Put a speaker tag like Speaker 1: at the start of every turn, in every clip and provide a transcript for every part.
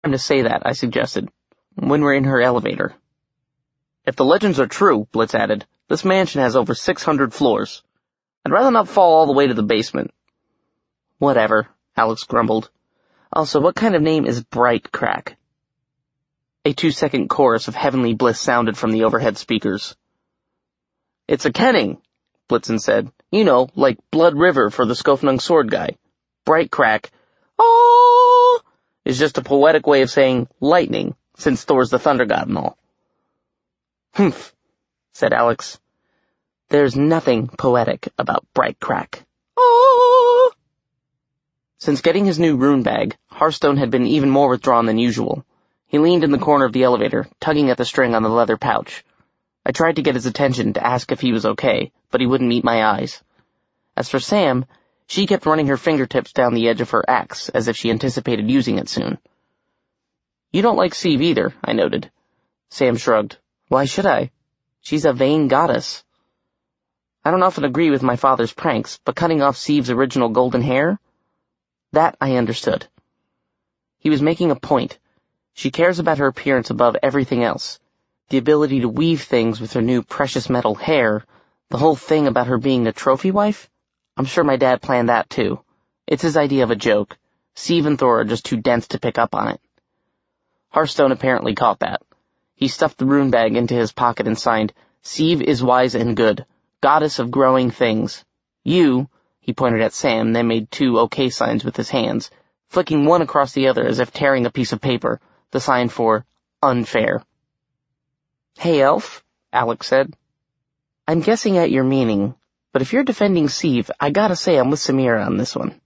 Speaker 1: Time to say that, I suggested, when we're in her elevator. If the legends are true, Blitz added, this mansion has over 600 floors. I'd rather not fall all the way to the basement. Whatever, Alex grumbled. Also, what kind of name is Bright Crack? A 2-second chorus of heavenly bliss sounded from the overhead speakers. It's a kenning, Blitzen said. You know, like Blood River for the Skofnung sword guy. Bright Crack, oh, is just a poetic way of saying lightning, since Thor's the thunder god and all. Humph, said Alex. There's nothing poetic about Bright Crack. Oh! Since getting his new rune bag, Hearthstone had been even more withdrawn than usual. He leaned in the corner of the elevator, tugging at the string on the leather pouch. I tried to get his attention to ask if he was okay, but he wouldn't meet my eyes. As for Sam, she kept running her fingertips down the edge of her axe, as if she anticipated using it soon. You don't like Sieve either, I noted. Sam shrugged. Why should I? She's a vain goddess. I don't often agree with my father's pranks, but cutting off Sieve's original golden hair? That I understood. He was making a point. She cares about her appearance above everything else. The ability to weave things with her new precious metal hair, the whole thing about her being a trophy wife? I'm sure my dad planned that too. It's his idea of a joke. Sieve and Thor are just too dense to pick up on it. Hearthstone apparently caught that. He stuffed the rune bag into his pocket and signed, Sieve is wise and good, goddess of growing things. You, he pointed at Sam, then made 2 okay signs with his hands, flicking one across the other as if tearing a piece of paper, the sign for unfair. Hey, Elf, Alex said. I'm guessing at your meaning, but if you're defending Sieve, I gotta say I'm with Samira on this one.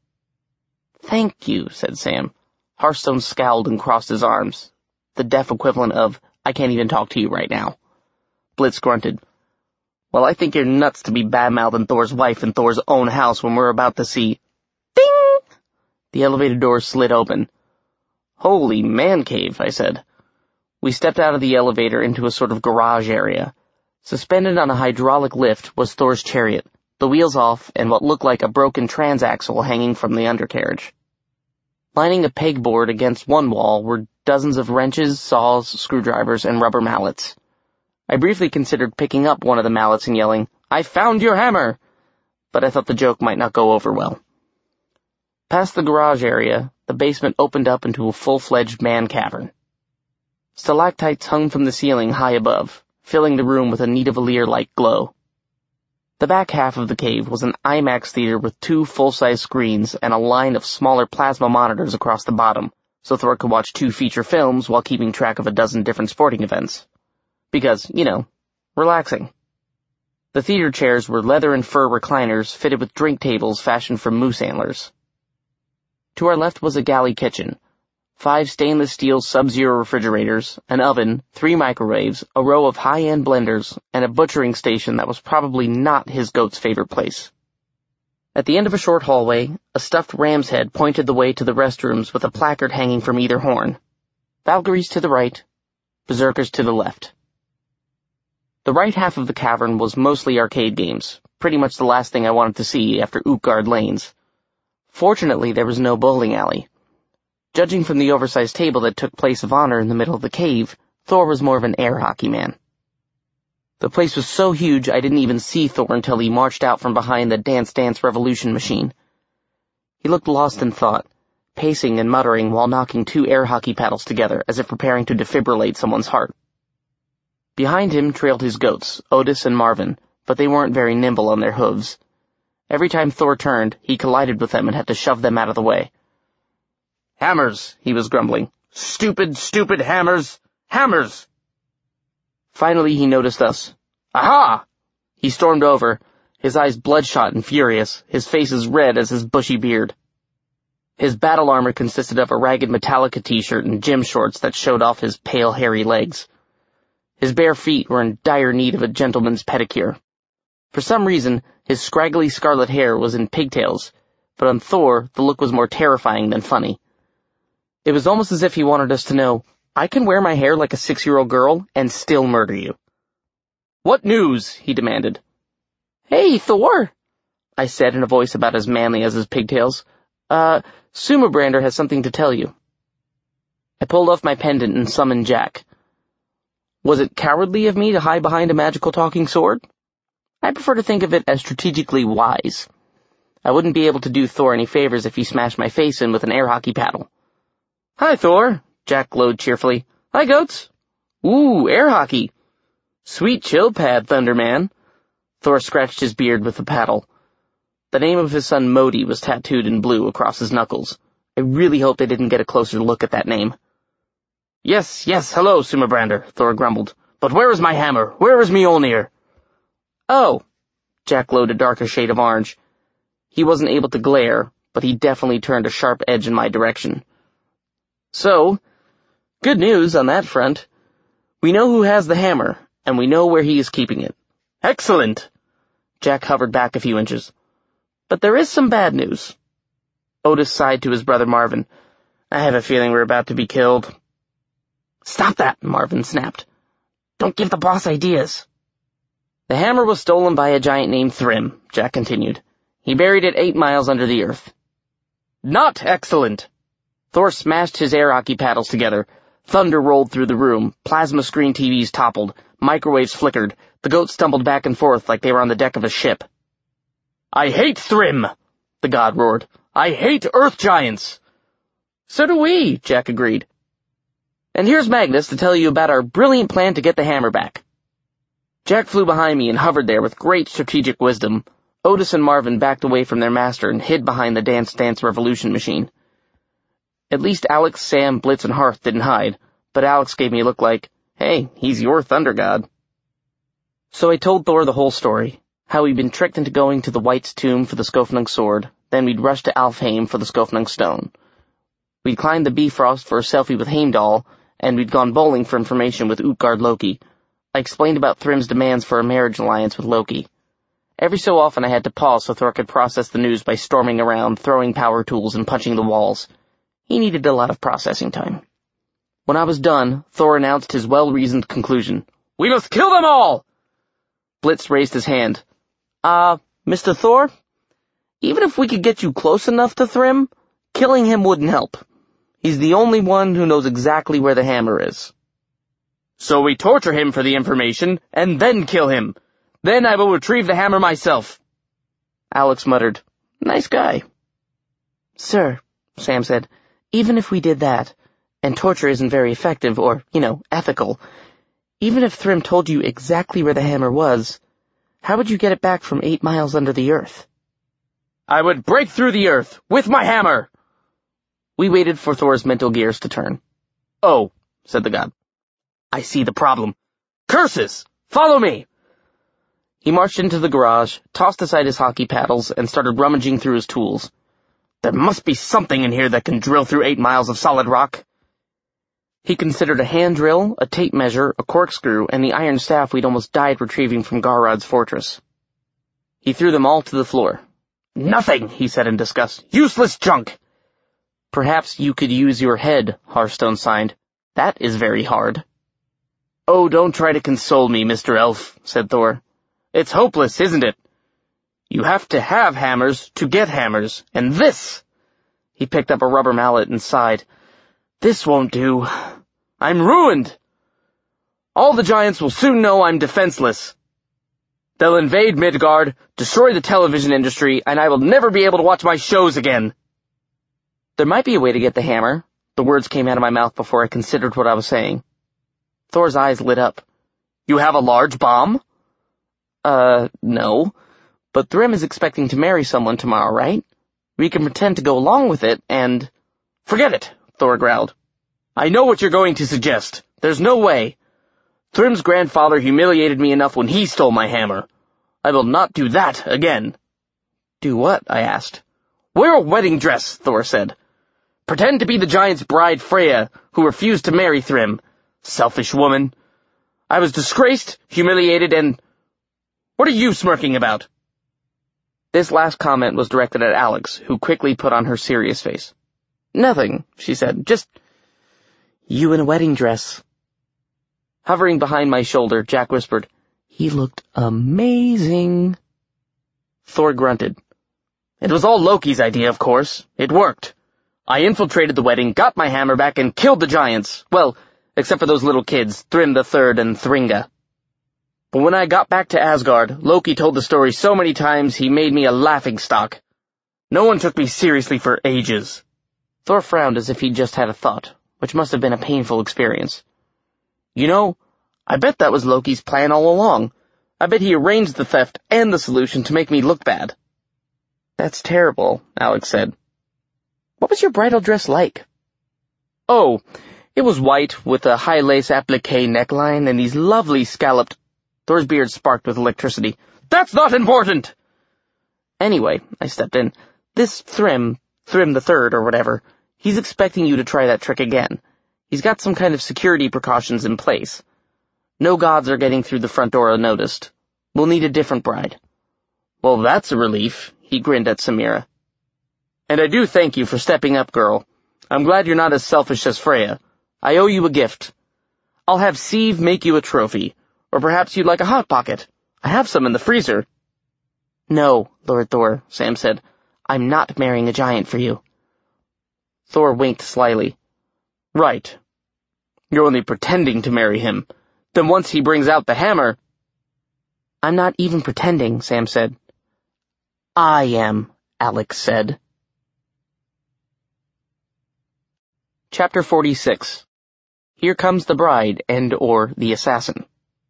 Speaker 1: Thank you, said Sam. Hearthstone scowled and crossed his arms. The deaf equivalent of, I can't even talk to you right now. Blitz grunted. Well, I think you're nuts to be bad-mouthing Thor's wife in Thor's own house when we're about to see... Ding! The elevator door slid open. Holy man cave, I said. We stepped out of the elevator into a sort of garage area. Suspended on a hydraulic lift was Thor's chariot, the wheels off and what looked like a broken transaxle hanging from the undercarriage. Lining the pegboard against one wall were dozens of wrenches, saws, screwdrivers, and rubber mallets. I briefly considered picking up one of the mallets and yelling, I found your hammer! But I thought the joke might not go over well. Past the garage area, the basement opened up into a full-fledged man cavern. Stalactites hung from the ceiling high above, filling the room with a Nidavellir-like glow. The back half of the cave was an IMAX theater with 2 full-size screens and a line of smaller plasma monitors across the bottom, so Thor could watch 2 feature films while keeping track of a dozen different sporting events. Because, relaxing. The theater chairs were leather and fur recliners fitted with drink tables fashioned from moose antlers. To our left was a galley kitchen. 5 stainless steel Sub-Zero refrigerators, an oven, 3 microwaves, a row of high-end blenders, and a butchering station that was probably not his goat's favorite place. At the end of a short hallway, a stuffed ram's head pointed the way to the restrooms with a placard hanging from either horn. Valkyries to the right, berserkers to the left. The right half of the cavern was mostly arcade games, pretty much the last thing I wanted to see after Utgard Lanes. Fortunately, there was no bowling alley. Judging from the oversized table that took place of honor in the middle of the cave, Thor was more of an air hockey man. The place was so huge I didn't even see Thor until he marched out from behind the Dance Dance Revolution machine. He looked lost in thought, pacing and muttering while knocking 2 air hockey paddles together as if preparing to defibrillate someone's heart. Behind him trailed his goats, Otis and Marvin, but they weren't very nimble on their hooves. Every time Thor turned, he collided with them and had to shove them out of the way. Hammers, he was grumbling. Stupid, stupid hammers! Hammers! Finally he noticed us. Aha! He stormed over, his eyes bloodshot and furious, his face as red as his bushy beard. His battle armor consisted of a ragged Metallica t-shirt and gym shorts that showed off his pale, hairy legs. His bare feet were in dire need of a gentleman's pedicure. For some reason, his scraggly scarlet hair was in pigtails, but on Thor, the look was more terrifying than funny. It was almost as if he wanted us to know, I can wear my hair like a 6-year-old girl and still murder you. What news? He demanded. Hey, Thor, I said in a voice about as manly as his pigtails. Sumabrander has something to tell you. I pulled off my pendant and summoned Jack. Was it cowardly of me to hide behind a magical talking sword? I prefer to think of it as strategically wise. I wouldn't be able to do Thor any favors if he smashed my face in with an air hockey paddle. "Hi, Thor," Jack glowed cheerfully. "Hi, goats." "Ooh, air hockey." "Sweet chill pad, Thunderman." Thor scratched his beard with the paddle. The name of his son Modi was tattooed in blue across his knuckles. I really hope they didn't get a closer look at that name. Yes, hello, Sumabrander," Thor grumbled. "But where is my hammer? Where is Mjolnir?" "Oh." Jack glowed a darker shade of orange. He wasn't able to glare, but he definitely turned a sharp edge in my direction. "So, good news on that front. We know who has the hammer, and we know where he is keeping it." "Excellent!" Jack hovered back a few inches. "But there is some bad news." Otis sighed to his brother Marvin. "I have a feeling we're about to be killed." "Stop that," Marvin snapped. "Don't give the boss ideas." "The hammer was stolen by a giant named Thrym," Jack continued. "He buried it 8 miles under the earth." "Not excellent!" Thor smashed his air hockey paddles together. Thunder rolled through the room. Plasma screen TVs toppled. Microwaves flickered. The goats stumbled back and forth like they were on the deck of a ship. "I hate Thrym!" the god roared. "I hate Earth Giants!" "So do we," Jack agreed. "And here's Magnus to tell you about our brilliant plan to get the hammer back." Jack flew behind me and hovered there with great strategic wisdom. Otis and Marvin backed away from their master and hid behind the Dance Dance Revolution machine. At least Alex, Sam, Blitz, and Hearth didn't hide, but Alex gave me a look like, "Hey, he's your thunder god." So I told Thor the whole story, how we'd been tricked into going to the White's tomb for the Skofnung sword, then we'd rushed to Alfheim for the Skofnung stone. We'd climbed the Bifrost for a selfie with Heimdall, and we'd gone bowling for information with Utgard Loki. I explained about Thrym's demands for a marriage alliance with Loki. Every so often I had to pause so Thor could process the news by storming around, throwing power tools, and punching the walls. He needed a lot of processing time. When I was done, Thor announced his well-reasoned conclusion. "We must kill them all!" Blitz raised his hand. Mr. Thor? Even if we could get you close enough to Thrym, killing him wouldn't help. He's the only one who knows exactly where the hammer is." "So we torture him for the information, and then kill him. Then I will retrieve the hammer myself." Alex muttered, "Nice guy." "Sir," Sam said, "even if we did that, and torture isn't very effective or, ethical, even if Thrym told you exactly where the hammer was, how would you get it back from 8 miles under the earth?" "I would break through the earth with my hammer." We waited for Thor's mental gears to turn. "Oh," said the god. "I see the problem. Curses! Follow me!" He marched into the garage, tossed aside his hockey paddles, and started rummaging through his tools. "There must be something in here that can drill through 8 miles of solid rock." He considered a hand drill, a tape measure, a corkscrew, and the iron staff we'd almost died retrieving from Garrod's fortress. He threw them all to the floor. "Nothing," he said in disgust. "Useless junk." "Perhaps you could use your head," Hearthstone signed. "That is very hard." "Oh, don't try to console me, Mr. Elf," said Thor. "It's hopeless, isn't it? You have to have hammers to get hammers, and this—" He picked up a rubber mallet and sighed. "This won't do. I'm ruined. All the giants will soon know I'm defenseless. They'll invade Midgard, destroy the television industry, and I will never be able to watch my shows again." "There might be a way to get the hammer." The words came out of my mouth before I considered what I was saying. Thor's eyes lit up. "You have a large bomb?" No. But Thrym is expecting to marry someone tomorrow, right? We can pretend to go along with it, and—" "Forget it," Thor growled. "I know what you're going to suggest. There's no way. Thrym's grandfather humiliated me enough when he stole my hammer. I will not do that again." "Do what?" I asked. "Wear a wedding dress," Thor said. "Pretend to be the giant's bride Freya, who refused to marry Thrym. Selfish woman. I was disgraced, humiliated, and— What are you smirking about?" This last comment was directed at Alex, who quickly put on her serious face. "Nothing," she said. "Just you in a wedding dress." Hovering behind my shoulder, Jack whispered, "He looked amazing." Thor grunted. "It was all Loki's idea, of course. It worked. I infiltrated the wedding, got my hammer back, and killed the giants. Well, except for those little kids, Thrym the Third and Thringa. But when I got back to Asgard, Loki told the story so many times he made me a laughingstock. No one took me seriously for ages." Thor frowned as if he'd just had a thought, which must have been a painful experience. "You know, I bet that was Loki's plan all along. I bet he arranged the theft and the solution to make me look bad." "That's terrible," Alex said. "What was your bridal dress like?" "Oh, it was white with a high lace applique neckline and these lovely scalloped—" Thor's beard sparked with electricity. "That's not important!" "Anyway," I stepped in, "this Thrym the Third or whatever, he's expecting you to try that trick again. He's got some kind of security precautions in place. No gods are getting through the front door unnoticed. We'll need a different bride." "Well, that's a relief," he grinned at Samira. "And I do thank you for stepping up, girl. I'm glad you're not as selfish as Freya. I owe you a gift. I'll have Siv make you a trophy, or perhaps you'd like a Hot Pocket. I have some in the freezer." "No, Lord Thor," Sam said. "I'm not marrying a giant for you." Thor winked slyly. "Right. You're only pretending to marry him. Then once he brings out the hammer—" "I'm not even pretending," Sam said. "I am," Alex said. Chapter 46. Here Comes the Bride and/or the Assassin.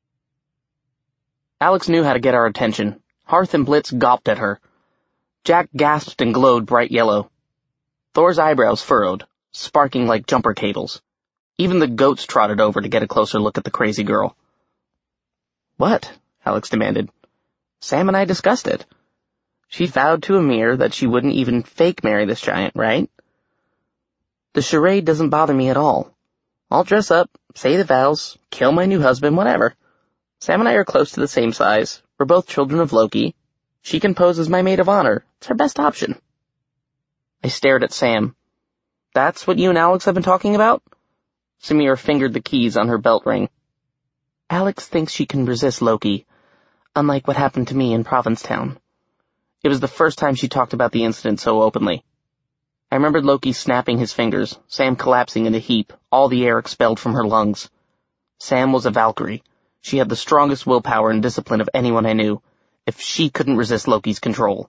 Speaker 1: Alex knew how to get our attention. Hearth and Blitz gawped at her. Jack gasped and glowed bright yellow. Thor's eyebrows furrowed, sparking like jumper cables. Even the goats trotted over to get a closer look at the crazy girl. "What?" Alex demanded. "Sam and I discussed it. She vowed to Ymir that she wouldn't even fake marry this giant, right? The charade doesn't bother me at all. I'll dress up, say the vows, kill my new husband, whatever. Sam and I are close to the same size. We're both children of Loki. She can pose as my maid of honor. It's her best option." I stared at Sam. "That's what you and Alex have been talking about?" Samira fingered the keys on her belt ring. "Alex thinks she can resist Loki, unlike what happened to me in Provincetown." It was the first time she talked about the incident so openly. I remembered Loki snapping his fingers, Sam collapsing in a heap, all the air expelled from her lungs. Sam was a Valkyrie. She had the strongest willpower and discipline of anyone I knew. If she couldn't resist Loki's control.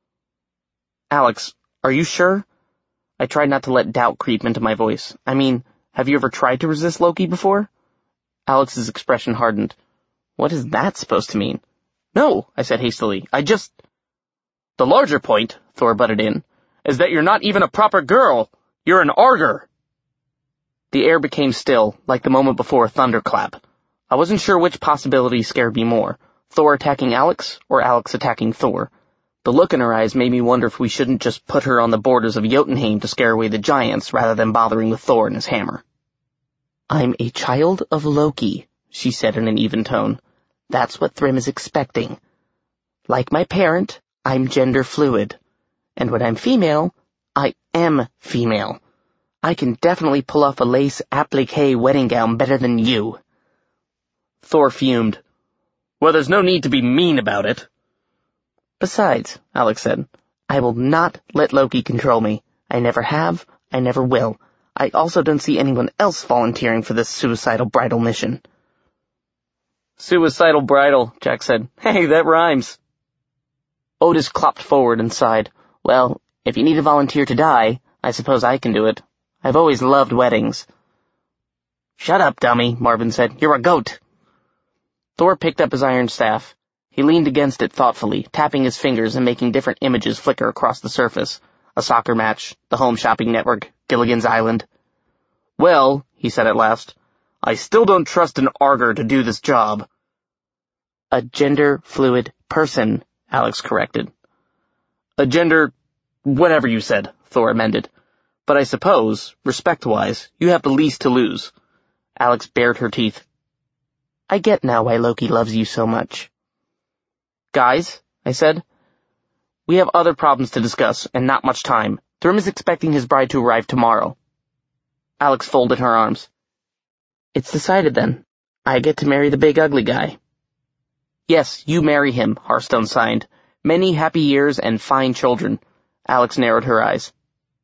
Speaker 1: "Alex, are you sure?" I tried not to let doubt creep into my voice. "I mean, have you ever tried to resist Loki before?" Alex's expression hardened. "What is that supposed to mean?" "No," I said hastily. "The larger point," Thor butted in, "is that you're not even a proper girl. You're an Arger." The air became still, like the moment before a thunderclap. I wasn't sure which possibility scared me more, Thor attacking Alex or Alex attacking Thor. The look in her eyes made me wonder if we shouldn't just put her on the borders of Jotunheim to scare away the giants rather than bothering with Thor and his hammer. "I'm a child of Loki," she said in an even tone. "That's what Thrym is expecting. Like my parent, I'm gender fluid. And when I'm female, I am female. I can definitely pull off a lace applique wedding gown better than you." Thor fumed. "Well, there's no need to be mean about it." "Besides," Alex said, "I will not let Loki control me. I never have, I never will. I also don't see anyone else volunteering for this suicidal bridal mission." "Suicidal bridal," Jack said. "Hey, that rhymes." Otis clopped forward and sighed. "Well, if you need a volunteer to die, I suppose I can do it. I've always loved weddings." "Shut up, dummy," Marvin said. "You're a goat." Thor picked up his iron staff. He leaned against it thoughtfully, tapping his fingers and making different images flicker across the surface. A soccer match, the Home Shopping Network, Gilligan's Island. "Well," he said at last, "I still don't trust an Arger to do this job." "A gender-fluid person," Alex corrected. "A gender... whatever you said," Thor amended. "But I suppose, respect-wise, you have the least to lose." Alex bared her teeth. "I get now why Loki loves you so much." "Guys," I said, "we have other problems to discuss, and not much time. Thrym is expecting his bride to arrive tomorrow." Alex folded her arms. "It's decided then. I get to marry the big ugly guy." "Yes, you marry him," Hearthstone signed. "Many happy years and fine children." Alex narrowed her eyes.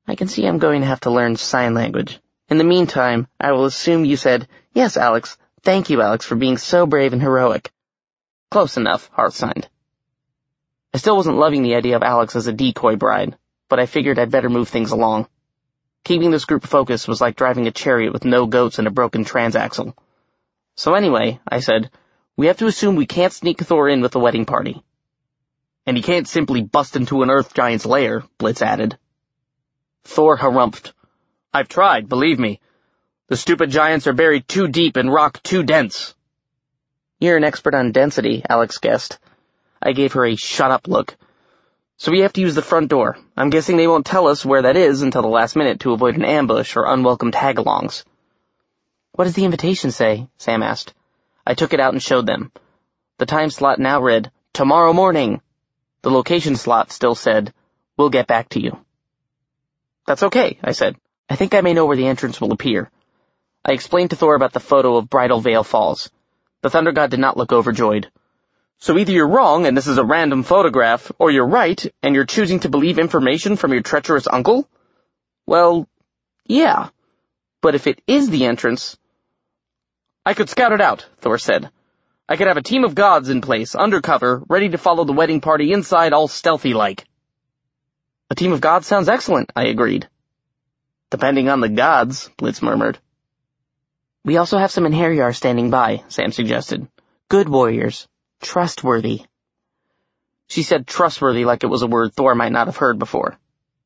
Speaker 1: I can see I'm going to have to learn sign language. In the meantime, I will assume you said, "Yes, Alex. Thank you, Alex, for being so brave and heroic." Close enough, Hart signed. I still wasn't loving the idea of Alex as a decoy bride, but I figured I'd better move things along. Keeping this group focused was like driving a chariot with no goats and a broken transaxle. So anyway, I said, we have to assume we can't sneak Thor in with the wedding party. And he can't simply bust into an Earth giant's lair, Blitz added. Thor harumphed. I've tried, believe me. The stupid giants are buried too deep and rock too dense. You're an expert on density, Alex guessed. I gave her a shut-up look. So we have to use the front door. I'm guessing they won't tell us where that is until the last minute to avoid an ambush or unwelcome tag-alongs. What does the invitation say? Sam asked. I took it out and showed them. The time slot now read, tomorrow morning. The location slot still said, we'll get back to you. That's okay, I said. I think I may know where the entrance will appear. I explained to Thor about the photo of Bridal Veil Falls. The Thunder God did not look overjoyed. So either you're wrong and this is a random photograph, or you're right and you're choosing to believe information from your treacherous uncle? Well, yeah. But if it is the entrance... I could scout it out, Thor said. I could have a team of gods in place, undercover, ready to follow the wedding party inside all stealthy-like. A team of gods sounds excellent, I agreed. Depending on the gods, Blitz murmured. We also have some Einherjar standing by, Sam suggested. Good warriors. Trustworthy. She said trustworthy like it was a word Thor might not have heard before.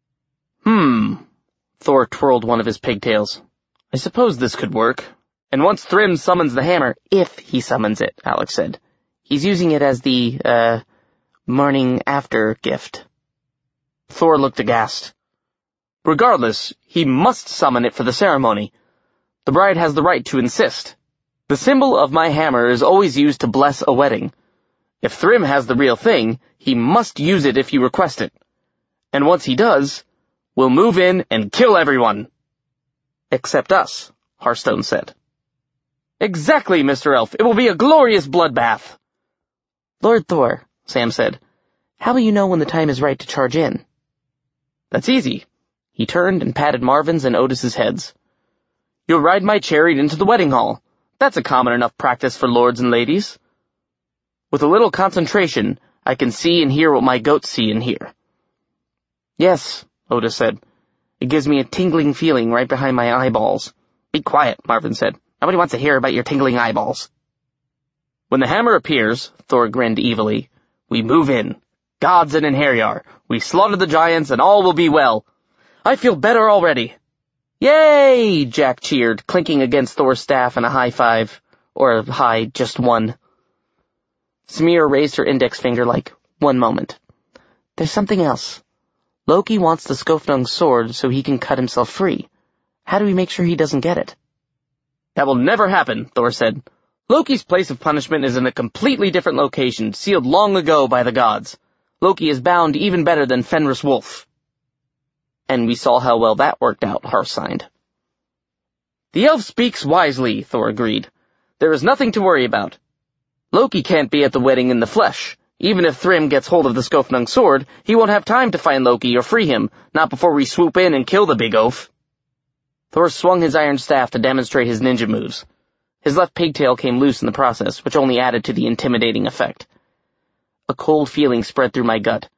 Speaker 1: Thor twirled one of his pigtails. I suppose this could work. And once Thrym summons the hammer, if he summons it, Alex said. He's using it as the, morning after gift. Thor looked aghast. Regardless, he must summon it for the ceremony. The bride has the right to insist. The symbol of my hammer is always used to bless a wedding. If Thrym has the real thing, he must use it if you request it. And once he does, we'll move in and kill everyone. Except us, Hearthstone said. Exactly, Mr. Elf. It will be a glorious bloodbath. Lord Thor, Sam said, how will you know when the time is right to charge in? That's easy. He turned and patted Marvin's and Otis's heads. You'll ride my chariot into the wedding hall. That's a common enough practice for lords and ladies. With a little concentration, I can see and hear what my goats see and hear. Yes, Otis said. It gives me a tingling feeling right behind my eyeballs. Be quiet, Marvin said. Nobody wants to hear about your tingling eyeballs. When the hammer appears, Thor grinned evilly, we move in. Gods and Einherjar. We slaughter the giants and all will be well. I feel better already. Yay! Jack cheered, clinking against Thor's staff in a high five. Or a high just one. Smear raised her index finger like, one moment. There's something else. Loki wants the Skofnung's sword so he can cut himself free. How do we make sure he doesn't get it? That will never happen, Thor said. Loki's place of punishment is in a completely different location, sealed long ago by the gods. Loki is bound even better than Fenris Wolf. And we saw how well that worked out, Hearth signed. The elf speaks wisely, Thor agreed. There is nothing to worry about. Loki can't be at the wedding in the flesh. Even if Thrym gets hold of the Skofnung sword, he won't have time to find Loki or free him, not before we swoop in and kill the big oaf. Thor swung his iron staff to demonstrate his ninja moves. His left pigtail came loose in the process, which only added to the intimidating effect. A cold feeling spread through my gut.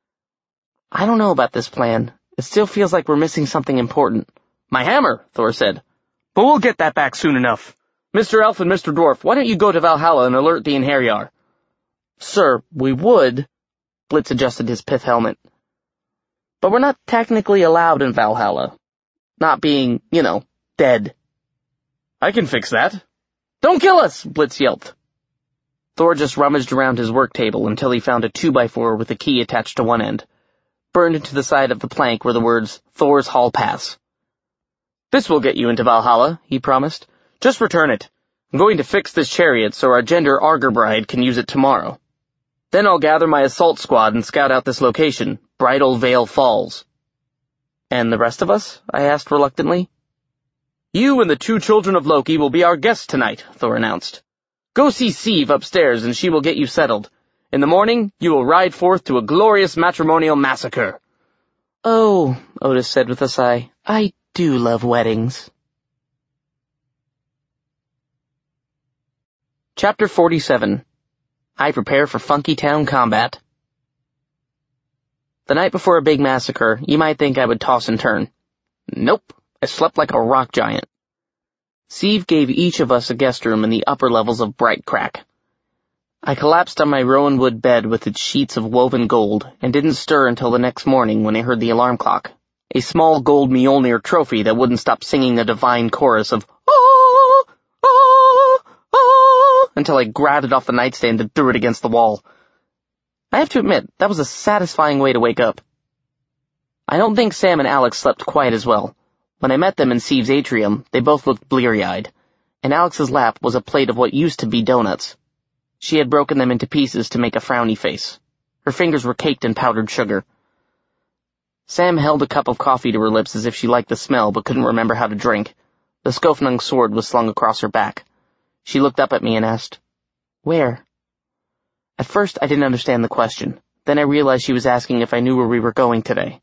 Speaker 1: I don't know about this plan. It still feels like we're missing something important. My hammer, Thor said. But we'll get that back soon enough. Mr. Elf and Mr. Dwarf, why don't you go to Valhalla and alert the Einherjar? Sir, we would. Blitz adjusted his pith helmet. But we're not technically allowed in Valhalla. Not being, dead. I can fix that. Don't kill us, Blitz yelped. Thor just rummaged around his work table until he found a 2x4 with a key attached to one end, burned into the side of the plank were the words, Thor's Hall Pass. This will get you into Valhalla, he promised. Just return it. I'm going to fix this chariot so our gender Arger bride can use it tomorrow. Then I'll gather my assault squad and scout out this location, Bridal Veil Falls. And the rest of us? I asked reluctantly. You and the 2 children of Loki will be our guests tonight, Thor announced. Go see Siv upstairs and she will get you settled. In the morning, you will ride forth to a glorious matrimonial massacre. Oh, Otis said with a sigh, I do love weddings. Chapter 47. I prepare for Funky Town combat. The night before a big massacre, you might think I would toss and turn. Nope, I slept like a rock giant. Steve gave each of us a guest room in the upper levels of Bright Crack. I collapsed on my rowan wood bed with its sheets of woven gold and didn't stir until the next morning when I heard the alarm clock, a small gold Mjolnir trophy that wouldn't stop singing a divine chorus of "Oh, oh, oh," until I grabbed it off the nightstand and threw it against the wall. I have to admit, that was a satisfying way to wake up. I don't think Sam and Alex slept quite as well. When I met them in Steve's atrium, they both looked bleary-eyed. In Alex's lap was a plate of what used to be donuts. She had broken them into pieces to make a frowny face. Her fingers were caked in powdered sugar. Sam held a cup of coffee to her lips as if she liked the smell but couldn't remember how to drink. The Skofnung sword was slung across her back. She looked up at me and asked, "Where?" At first I didn't understand the question. Then I realized she was asking if I knew where we were going today.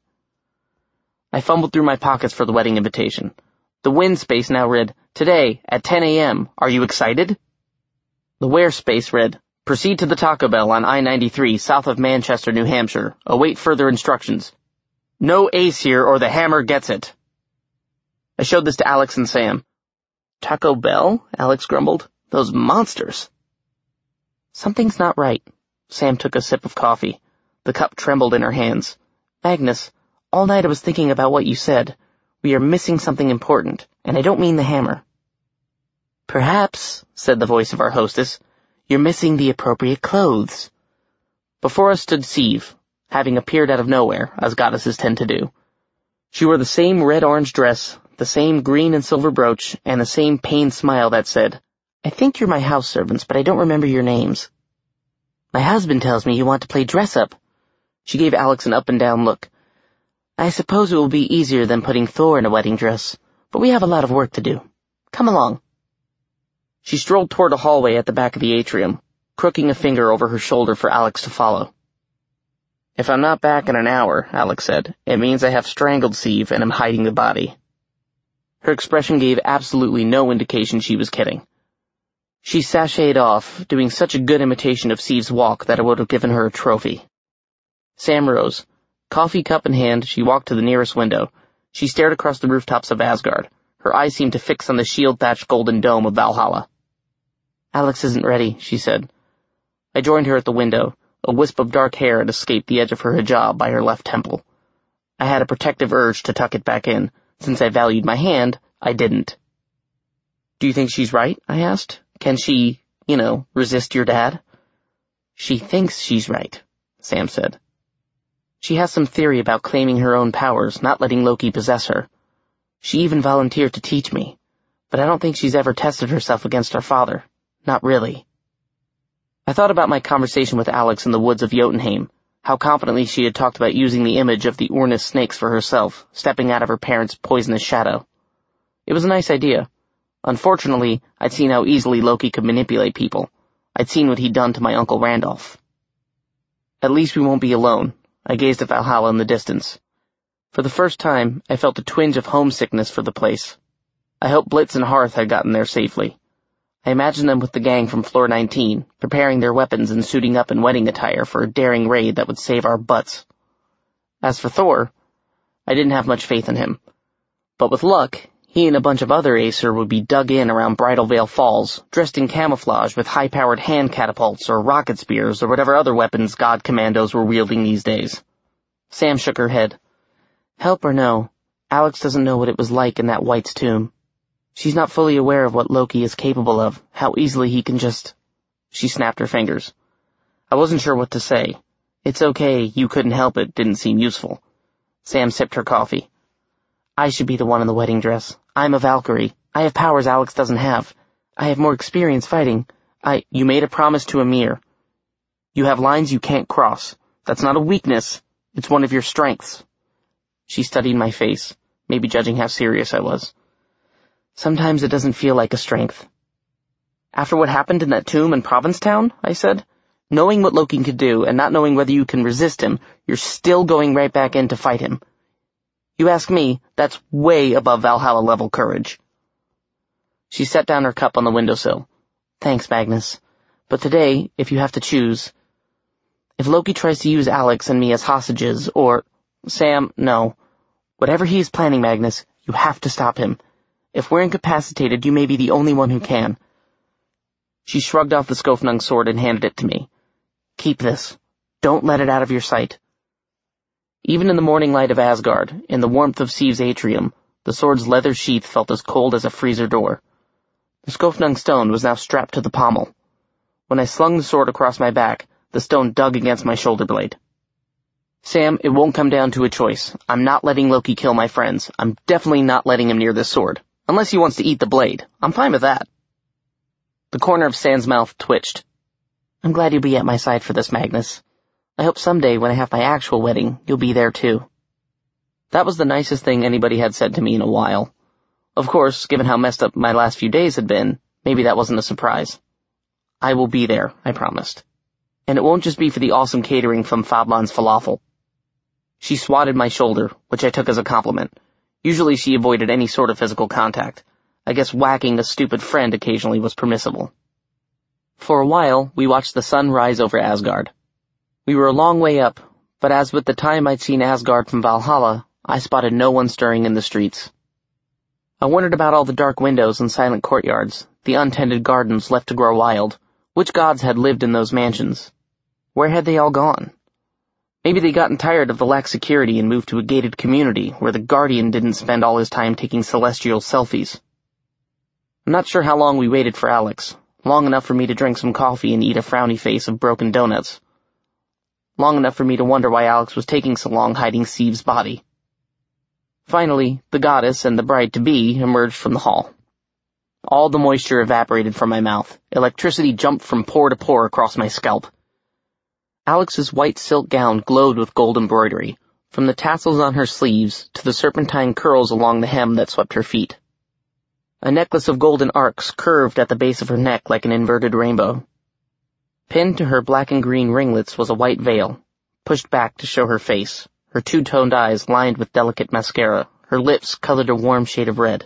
Speaker 1: I fumbled through my pockets for the wedding invitation. The win space now read, "Today, at 10 a.m., are you excited?" The where space read, "Proceed to the Taco Bell on I-93 south of Manchester, New Hampshire. Await further instructions. No ace here or the hammer gets it." I showed this to Alex and Sam. "Taco Bell?" Alex grumbled. "Those monsters." "Something's not right." Sam took a sip of coffee. The cup trembled in her hands. "Magnus, all night I was thinking about what you said. We are missing something important, and I don't mean the hammer." "Perhaps," said the voice of our hostess, "you're missing the appropriate clothes." Before us stood Steve, having appeared out of nowhere, as goddesses tend to do. She wore the same red-orange dress, the same green and silver brooch, and the same pained smile that said, "I think you're my house servants, but I don't remember your names." "My husband tells me you want to play dress-up." She gave Alex an up-and-down look. "I suppose it will be easier than putting Thor in a wedding dress, but we have a lot of work to do. Come along." She strolled toward a hallway at the back of the atrium, crooking a finger over her shoulder for Alex to follow. "If I'm not back in an hour," Alex said, "it means I have strangled Steve and am hiding the body." Her expression gave absolutely no indication she was kidding. She sashayed off, doing such a good imitation of Steve's walk that I would have given her a trophy. Sam rose. Coffee cup in hand, she walked to the nearest window. She stared across the rooftops of Asgard. Her eyes seemed to fix on the shield-thatched golden dome of Valhalla. "Alex isn't ready," she said. I joined her at the window. A wisp of dark hair had escaped the edge of her hijab by her left temple. I had a protective urge to tuck it back in. Since I valued my hand, I didn't. "Do you think she's right?" I asked. "Can she, resist your dad?" "She thinks she's right," Sam said. "She has some theory about claiming her own powers, not letting Loki possess her. She even volunteered to teach me, but I don't think she's ever tested herself against her father. Not really." I thought about my conversation with Alex in the woods of Jotunheim, how confidently she had talked about using the image of the Ornis snakes for herself, stepping out of her parents' poisonous shadow. It was a nice idea. Unfortunately, I'd seen how easily Loki could manipulate people. I'd seen what he'd done to my Uncle Randolph. "At least we won't be alone." I gazed at Valhalla in the distance. For the first time, I felt a twinge of homesickness for the place. I hoped Blitz and Hearth had gotten there safely. I imagined them with the gang from Floor 19, preparing their weapons and suiting up in wedding attire for a daring raid that would save our butts. As for Thor, I didn't have much faith in him. But with luck, he and a bunch of other Aesir would be dug in around Bridal Veil Falls, dressed in camouflage with high-powered hand catapults or rocket spears or whatever other weapons God commandos were wielding these days. Sam shook her head. "Help or no, Alex doesn't know what it was like in that White's tomb. She's not fully aware of what Loki is capable of, how easily he can just—" She snapped her fingers. I wasn't sure what to say. "It's okay, you couldn't help it" didn't seem useful. Sam sipped her coffee. "I should be the one in the wedding dress. I'm a Valkyrie. I have powers Alex doesn't have. I have more experience fighting. You made a promise to Ymir. You have lines you can't cross. That's not a weakness. It's one of your strengths." She studied my face, maybe judging how serious I was. "Sometimes it doesn't feel like a strength." "After what happened in that tomb in Provincetown," I said, "knowing what Loki could do and not knowing whether you can resist him, you're still going right back in to fight him. You ask me, that's way above Valhalla level courage. She set down her cup on the windowsill. Thanks, Magnus. But today, if you have to choose, if Loki tries to use Alex and me as hostages, or... Sam, no. Whatever he is planning, Magnus, you have to stop him. If we're incapacitated, you may be the only one who can. She shrugged off the Skofnung sword and handed it to me. Keep this. Don't let it out of your sight. Even in the morning light of Asgard, in the warmth of Siv's atrium, the sword's leather sheath felt as cold as a freezer door. The Skofnung stone was now strapped to the pommel. When I slung the sword across my back, the stone dug against my shoulder blade. Sam, it won't come down to a choice. I'm not letting Loki kill my friends. I'm definitely not letting him near this sword. Unless he wants to eat the blade. I'm fine with that. The corner of Sam's mouth twitched. I'm glad you'll be at my side for this, Magnus. I hope someday when I have my actual wedding, you'll be there too. That was the nicest thing anybody had said to me in a while. Of course, given how messed up my last few days had been, maybe that wasn't a surprise. I will be there, I promised. And it won't just be for the awesome catering from Fablan's Falafel. She swatted my shoulder, which I took as a compliment. Usually she avoided any sort of physical contact. I guess whacking a stupid friend occasionally was permissible. For a while, we watched the sun rise over Asgard. We were a long way up, but as with the time I'd seen Asgard from Valhalla, I spotted no one stirring in the streets. I wondered about all the dark windows and silent courtyards, the untended gardens left to grow wild. Which gods had lived in those mansions? Where had they all gone? Maybe they'd gotten tired of the lax security and moved to a gated community where the Guardian didn't spend all his time taking celestial selfies. I'm not sure how long we waited for Alex. Long enough for me to drink some coffee and eat a frowny face of broken donuts. Long enough for me to wonder why Alex was taking so long hiding Siv's body. Finally, the goddess and the bride-to-be emerged from the hall. All the moisture evaporated from my mouth. Electricity jumped from pore to pore across my scalp. Alex's white silk gown glowed with gold embroidery, from the tassels on her sleeves to the serpentine curls along the hem that swept her feet. A necklace of golden arcs curved at the base of her neck like an inverted rainbow. Pinned to her black and green ringlets was a white veil, pushed back to show her face, her two-toned eyes lined with delicate mascara, her lips colored a warm shade of red.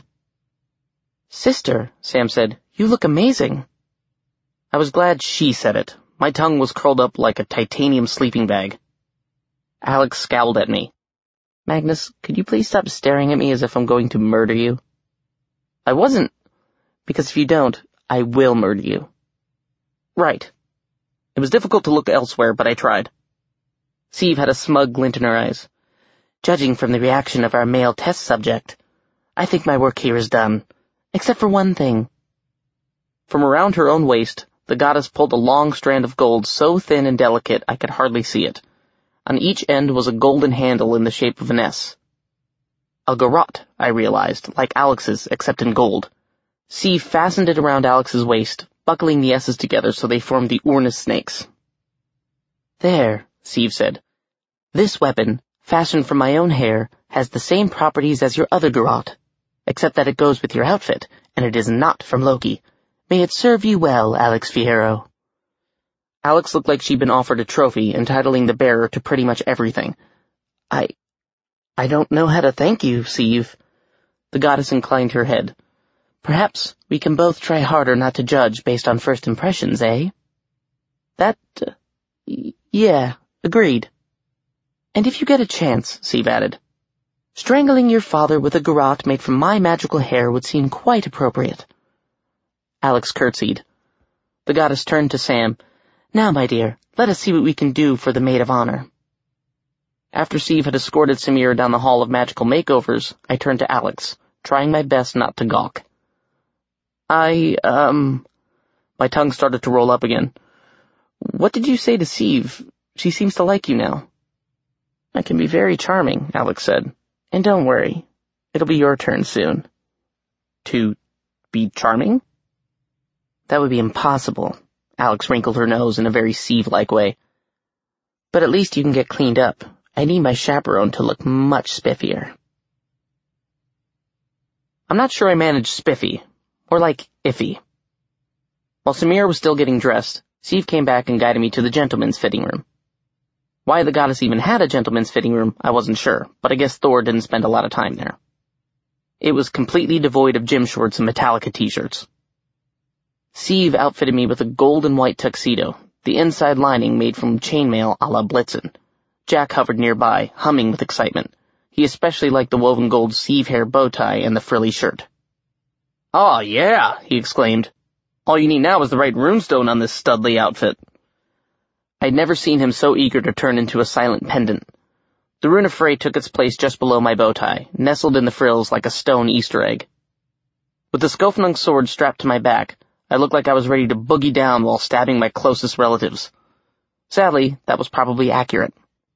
Speaker 1: Sister, Sam said, you look amazing. I was glad she said it. My tongue was curled up like a titanium sleeping bag. Alex scowled at me. Magnus, could you please stop staring at me as if I'm going to murder you? I wasn't, because if you don't, I will murder you. Right. It was difficult to look elsewhere, but I tried. Siv had a smug glint in her eyes. Judging from the reaction of our male test subject, I think my work here is done, except for one thing. From around her own waist, the goddess pulled a long strand of gold so thin and delicate I could hardly see it. On each end was a golden handle in the shape of an S. A garrote, I realized, like Alex's, except in gold. Siv fastened it around Alex's waist, buckling the S's together so they formed the Ornis snakes. There, Siv said. This weapon, fashioned from my own hair, has the same properties as your other garrote, except that it goes with your outfit, and it is not from Loki. May it serve you well, Alex Fierro. Alex looked like she'd been offered a trophy, entitling the bearer to pretty much everything. I don't know how to thank you, Siv. The goddess inclined her head. Perhaps we can both try harder not to judge based on first impressions, eh? Yeah, agreed. And if you get a chance, Siv added, strangling your father with a garrote made from my magical hair would seem quite appropriate. Alex curtsied. The goddess turned to Sam. Now, my dear, let us see what we can do for the maid of honor. After Siv had escorted Samira down the hall of magical makeovers, I turned to Alex, trying my best not to gawk. My tongue started to roll up again. What did you say to Siv? She seems to like you now. I can be very charming, Alex said. And don't worry, it'll be your turn soon. To be charming? That would be impossible. Alex wrinkled her nose in a very Siv-like way. But at least you can get cleaned up. I need my chaperone to look much spiffier. I'm not sure I managed spiffy. More like iffy. While Samira was still getting dressed, Siv came back and guided me to the gentleman's fitting room. Why the goddess even had a gentleman's fitting room, I wasn't sure, but I guess Thor didn't spend a lot of time there. It was completely devoid of gym shorts and Metallica t-shirts. Sieve outfitted me with a gold and white tuxedo, the inside lining made from chainmail a la Blitzen. Jack hovered nearby, humming with excitement. He especially liked the woven gold sieve hair bow tie and the frilly shirt. "Oh yeah," he exclaimed. "All you need now is the right runestone on this studly outfit." I'd never seen him so eager to turn into a silent pendant. The rune of Frey took its place just below my bow tie, nestled in the frills like a stone Easter egg. With the Skofnung sword strapped to my back, I looked like I was ready to boogie down while stabbing my closest relatives. Sadly, that was probably accurate.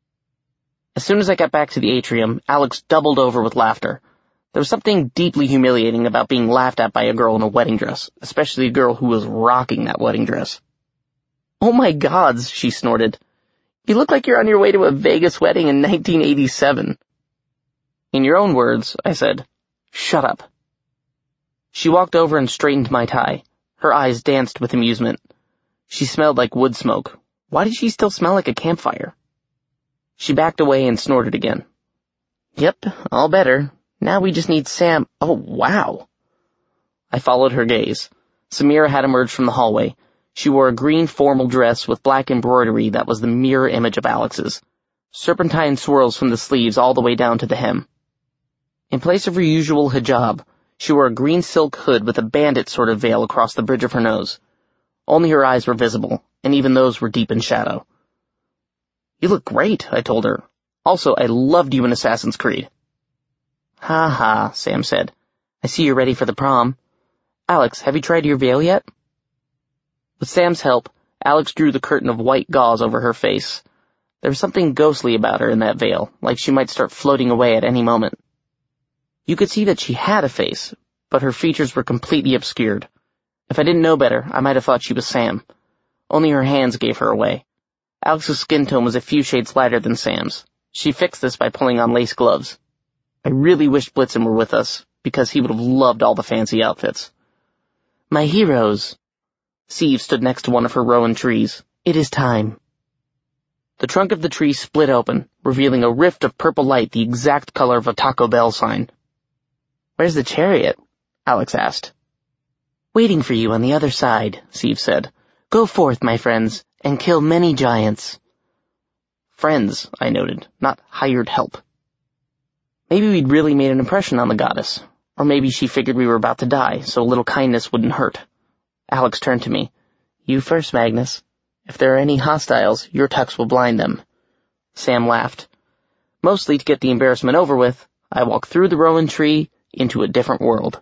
Speaker 1: As soon as I got back to the atrium, Alex doubled over with laughter. There was something deeply humiliating about being laughed at by a girl in a wedding dress, especially a girl who was rocking that wedding dress. "Oh my gods," she snorted. "You look like you're on your way to a Vegas wedding in 1987. "In your own words," I said. "Shut up." She walked over and straightened my tie. Her eyes danced with amusement. She smelled like wood smoke. Why did she still smell like a campfire? She backed away and snorted again. "Yep, all better. Now we just need Sam." "Oh, wow." I followed her gaze. Samira had emerged from the hallway. She wore a green formal dress with black embroidery that was the mirror image of Alex's. Serpentine swirls from the sleeves all the way down to the hem. In place of her usual hijab, she wore a green silk hood with a bandit sort of veil across the bridge of her nose. Only her eyes were visible, and even those were deep in shadow. "You look great," I told her. "Also, I loved you in Assassin's Creed." "Ha ha," Sam said. "I see you're ready for the prom. Alex, have you tried your veil yet?" With Sam's help, Alex drew the curtain of white gauze over her face. There was something ghostly about her in that veil, like she might start floating away at any moment. You could see that she had a face, but her features were completely obscured. If I didn't know better, I might have thought she was Sam. Only her hands gave her away. Alex's skin tone was a few shades lighter than Sam's. She fixed this by pulling on lace gloves. I really wished Blitzen were with us, because he would have loved all the fancy outfits. "My heroes." Sieve stood next to one of her rowan trees. "It is time." The trunk of the tree split open, revealing a rift of purple light the exact color of a Taco Bell sign. "Where's the chariot?" Alex asked. "Waiting for you on the other side," Sieve said. "Go forth, my friends, and kill many giants." Friends, I noted, not hired help. Maybe we'd really made an impression on the goddess, or maybe she figured we were about to die, so a little kindness wouldn't hurt. Alex turned to me. "You first, Magnus. If there are any hostiles, your tux will blind them." Sam laughed. Mostly to get the embarrassment over with, I walked through the rowan tree into a different world.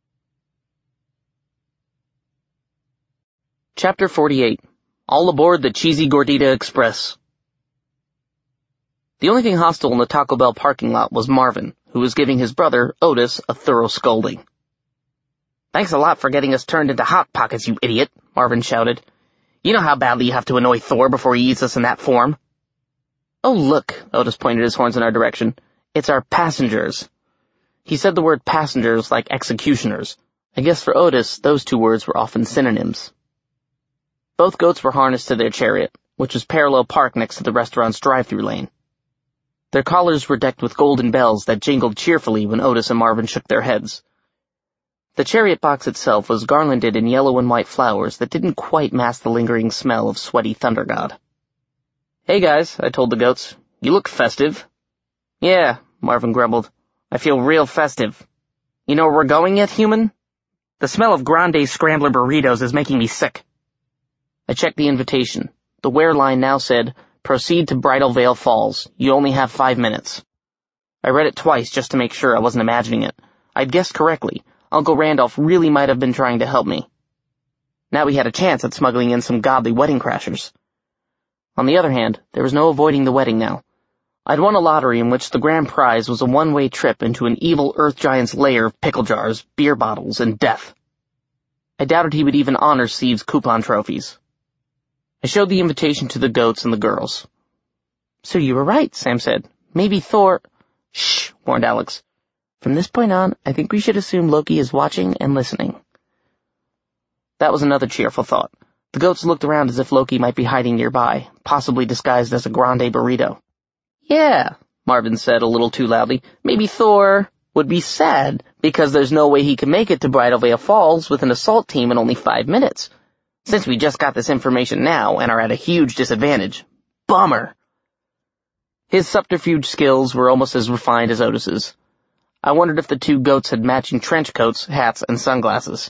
Speaker 1: Chapter 48. All aboard the Cheesy Gordita Express. The only thing hostile in the Taco Bell parking lot was Marvin, who was giving his brother, Otis, a thorough scolding. "Thanks a lot for getting us turned into Hot Pockets, you idiot," Marvin shouted. "You know how badly you have to annoy Thor before he eats us in that form." "Oh, look," Otis pointed his horns in our direction. "It's our passengers." He said the word passengers like executioners. I guess for Otis, those two words were often synonyms. Both goats were harnessed to their chariot, which was parallel parked next to the restaurant's drive-through lane. Their collars were decked with golden bells that jingled cheerfully when Otis and Marvin shook their heads. The chariot box itself was garlanded in yellow and white flowers that didn't quite mask the lingering smell of sweaty thunder god. "Hey guys," I told the goats, "you look festive." "Yeah," Marvin grumbled. "I feel real festive. You know where we're going yet, human? The smell of Grande Scrambler burritos is making me sick." I checked the invitation. The wear line now said, "Proceed to Bridal Veil Falls. You only have 5 minutes." I read it twice just to make sure I wasn't imagining it. I'd guessed correctly. Uncle Randolph really might have been trying to help me. Now we had a chance at smuggling in some godly wedding crashers. On the other hand, there was no avoiding the wedding now. I'd won a lottery in which the grand prize was a one-way trip into an evil earth giant's lair of pickle jars, beer bottles, and death. I doubted he would even honor Sieve's coupon trophies. I showed the invitation to the goats and the girls. "So you were right," Sam said. "Maybe Thor—" "Shh," warned Alex. "From this point on, I think we should assume Loki is watching and listening." That was another cheerful thought. The goats looked around as if Loki might be hiding nearby, possibly disguised as a grande burrito. Yeah, Marvin said a little too loudly. Maybe Thor would be sad because there's no way he can make it to Bridal Veil Falls with an assault team in only 5 minutes. Since we just got this information now and are at a huge disadvantage. Bummer. His subterfuge skills were almost as refined as Otis's. I wondered if the two goats had matching trench coats, hats, and sunglasses.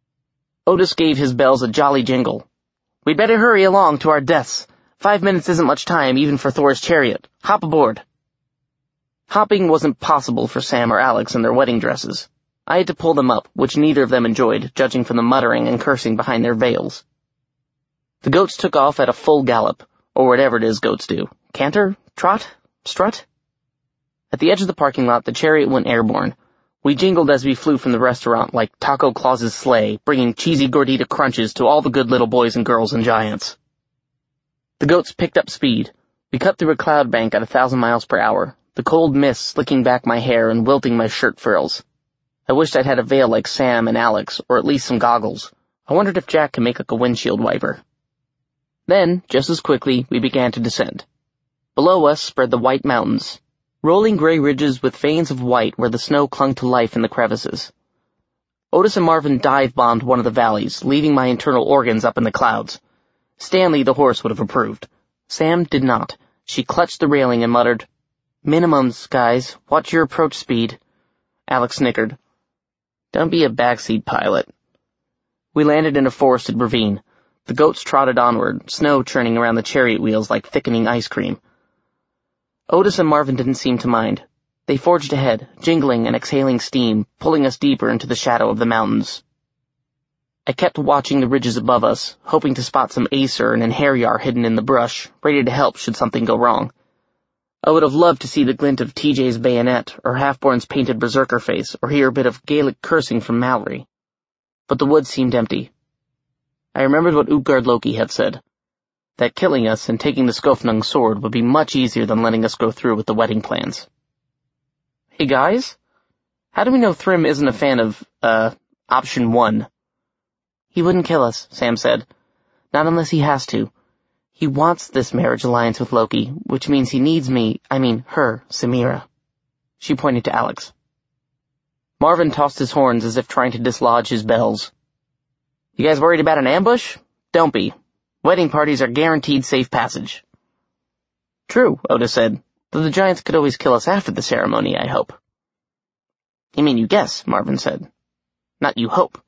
Speaker 1: Otis gave his bells a jolly jingle. We'd better hurry along to our deaths. 5 minutes isn't much time, even for Thor's chariot. Hop aboard. Hopping wasn't possible for Sam or Alex in their wedding dresses. I had to pull them up, which neither of them enjoyed, judging from the muttering and cursing behind their veils. The goats took off at a full gallop, or whatever it is goats do. Canter? Trot? Strut? At the edge of the parking lot, the chariot went airborne. We jingled as we flew from the restaurant like Taco Claus's sleigh, bringing cheesy gordita crunches to all the good little boys and girls and giants. The goats picked up speed. We cut through a cloud bank at 1,000 miles per hour, the cold mist slicking back my hair and wilting my shirt frills. I wished I'd had a veil like Sam and Alex, or at least some goggles. I wondered if Jack could make like a windshield wiper. Then, just as quickly, we began to descend. Below us spread the white mountains, rolling gray ridges with veins of white where the snow clung to life in the crevices. Otis and Marvin dive-bombed one of the valleys, leaving my internal organs up in the clouds. Stanley, the horse, would have approved. Sam did not. She clutched the railing and muttered, "Minimums, guys. Watch your approach speed." Alex snickered. "Don't be a backseat pilot." We landed in a forested ravine. The goats trotted onward, snow churning around the chariot wheels like thickening ice cream. Otis and Marvin didn't seem to mind. They forged ahead, jingling and exhaling steam, pulling us deeper into the shadow of the mountains. I kept watching the ridges above us, hoping to spot some Acer and an Harryar hidden in the brush, ready to help should something go wrong. I would have loved to see the glint of TJ's bayonet, or Halfborn's painted berserker face, or hear a bit of Gaelic cursing from Mallory. But the woods seemed empty. I remembered what Utgard Loki had said, that killing us and taking the Skofnung sword would be much easier than letting us go through with the wedding plans. Hey guys, how do we know Thrym isn't a fan of, option 1? He wouldn't kill us, Sam said. Not unless he has to. He wants this marriage alliance with Loki, which means he needs her, Samira. She pointed to Alex. Marvin tossed his horns as if trying to dislodge his bells. You guys worried about an ambush? Don't be. Wedding parties are guaranteed safe passage. True, Otis said, though the giants could always kill us after the ceremony, I hope. You mean you guess, Marvin said. Not you hope.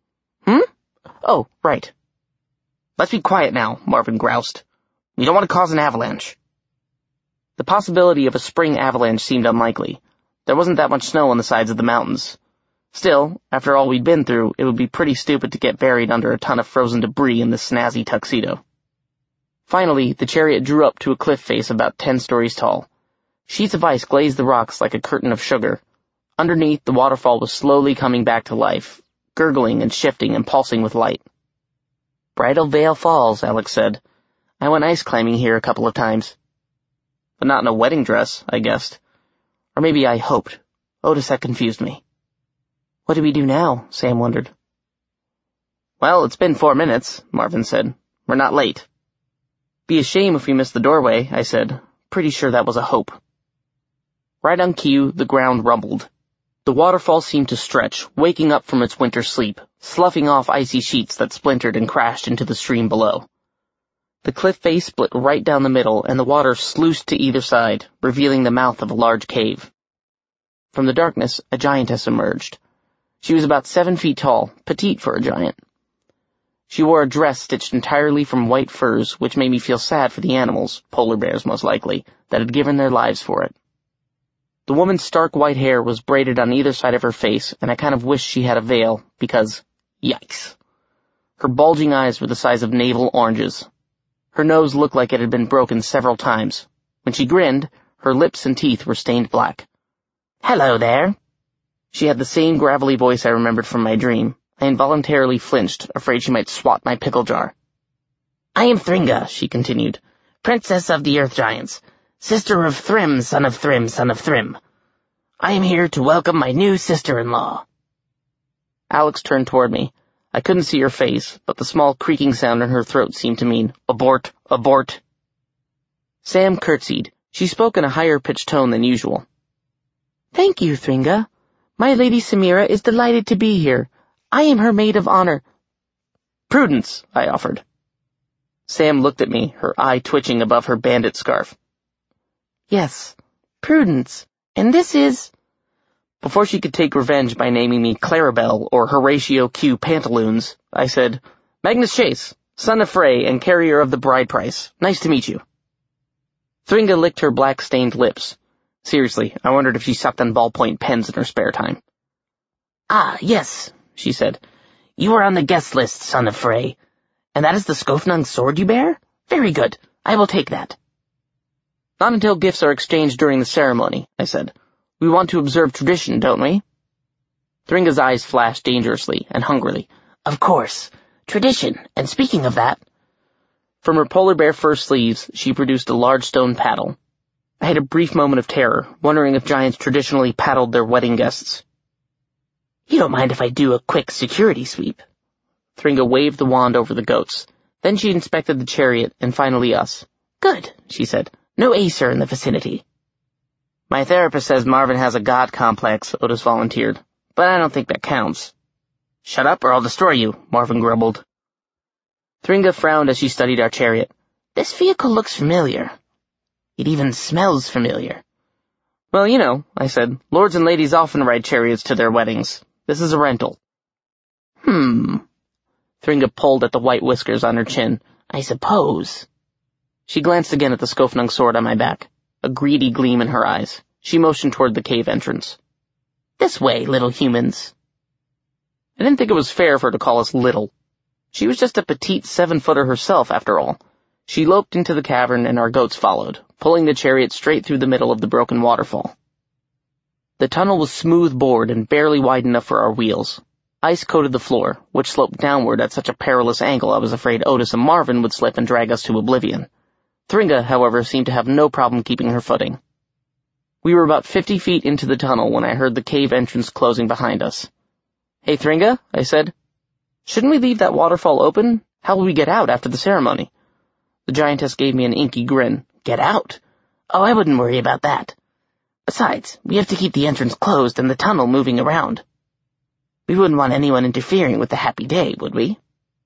Speaker 1: Oh, right. Let's be quiet now, Marvin groused. We don't want to cause an avalanche. The possibility of a spring avalanche seemed unlikely. There wasn't that much snow on the sides of the mountains. Still, after all we'd been through, it would be pretty stupid to get buried under a ton of frozen debris in this snazzy tuxedo. Finally, the chariot drew up to a cliff face about 10 stories tall. Sheets of ice glazed the rocks like a curtain of sugar. Underneath, the waterfall was slowly coming back to life, gurgling and shifting and pulsing with light. Bridal Veil Falls, Alex said. I went ice climbing here a couple of times. But not in a wedding dress, I guessed. Or maybe I hoped. Otis had confused me. What do we do now? Sam wondered. Well, it's been 4 minutes, Marvin said. We're not late. Be a shame if we missed the doorway, I said. Pretty sure that was a hope. Right on cue, the ground rumbled. The waterfall seemed to stretch, waking up from its winter sleep, sloughing off icy sheets that splintered and crashed into the stream below. The cliff face split right down the middle, and the water sluiced to either side, revealing the mouth of a large cave. From the darkness, a giantess emerged. She was about 7 feet tall, petite for a giant. She wore a dress stitched entirely from white furs, which made me feel sad for the animals, polar bears most likely, that had given their lives for it. The woman's stark white hair was braided on either side of her face, and I kind of wished she had a veil, because, yikes. Her bulging eyes were the size of navel oranges. Her nose looked like it had been broken several times. When she grinned, her lips and teeth were stained black. Hello there. She had the same gravelly voice I remembered from my dream. I involuntarily flinched, afraid she might swat my pickle jar. I am Thringa, she continued, princess of the Earth Giants, sister of Thrym, son of Thrym, son of Thrym. I am here to welcome my new sister-in-law. Alex turned toward me. I couldn't see her face, but the small creaking sound in her throat seemed to mean, "Abort, abort." Sam curtsied. She spoke in a higher-pitched tone than usual. "Thank you, Thringa. My Lady Samira is delighted to be here. I am her maid of honor." "Prudence," I offered. Sam looked at me, her eye twitching above her bandit scarf. "Yes, Prudence. And this is—" Before she could take revenge by naming me Clarabelle or Horatio Q. Pantaloons, I said, "Magnus Chase, son of Frey and carrier of the bride price. Nice to meet you." Thringa licked her black-stained lips. Seriously, I wondered if she sucked on ballpoint pens in her spare time. "Ah, yes," she said. "You are on the guest list, son of Frey. And that is the Skofnung sword you bear? Very good. I will take that." "Not until gifts are exchanged during the ceremony," I said. "We want to observe tradition, don't we?" Thringa's eyes flashed dangerously and hungrily. "Of course. Tradition. And speaking of that—" From her polar bear fur sleeves, she produced a large stone paddle. I had a brief moment of terror, wondering if giants traditionally paddled their wedding guests. "You don't mind if I do a quick security sweep?" Thringa waved the wand over the goats. Then she inspected the chariot and finally us. "Good," she said. "No Acer in the vicinity." "My therapist says Marvin has a god complex," Otis volunteered. "But I don't think that counts." "Shut up or I'll destroy you," Marvin grumbled. Thringa frowned as she studied our chariot. "This vehicle looks familiar. It even smells familiar." "Well, you know," I said, "lords and ladies often ride chariots to their weddings. This is a rental." Thringa pulled at the white whiskers on her chin. "I suppose." She glanced again at the Skofnung sword on my back, a greedy gleam in her eyes. She motioned toward the cave entrance. "This way, little humans." I didn't think it was fair for her to call us little. She was just a petite 7-footer herself, after all. She loped into the cavern and our goats followed, pulling the chariot straight through the middle of the broken waterfall. The tunnel was smooth bored and barely wide enough for our wheels. Ice coated the floor, which sloped downward at such a perilous angle I was afraid Otis and Marvin would slip and drag us to oblivion. Thringa, however, seemed to have no problem keeping her footing. We were about 50 feet into the tunnel when I heard the cave entrance closing behind us. "Hey, Thringa," I said. "Shouldn't we leave that waterfall open? How will we get out after the ceremony?" The giantess gave me an inky grin. "Get out? Oh, I wouldn't worry about that. Besides, we have to keep the entrance closed and the tunnel moving around. We wouldn't want anyone interfering with the happy day, would we?"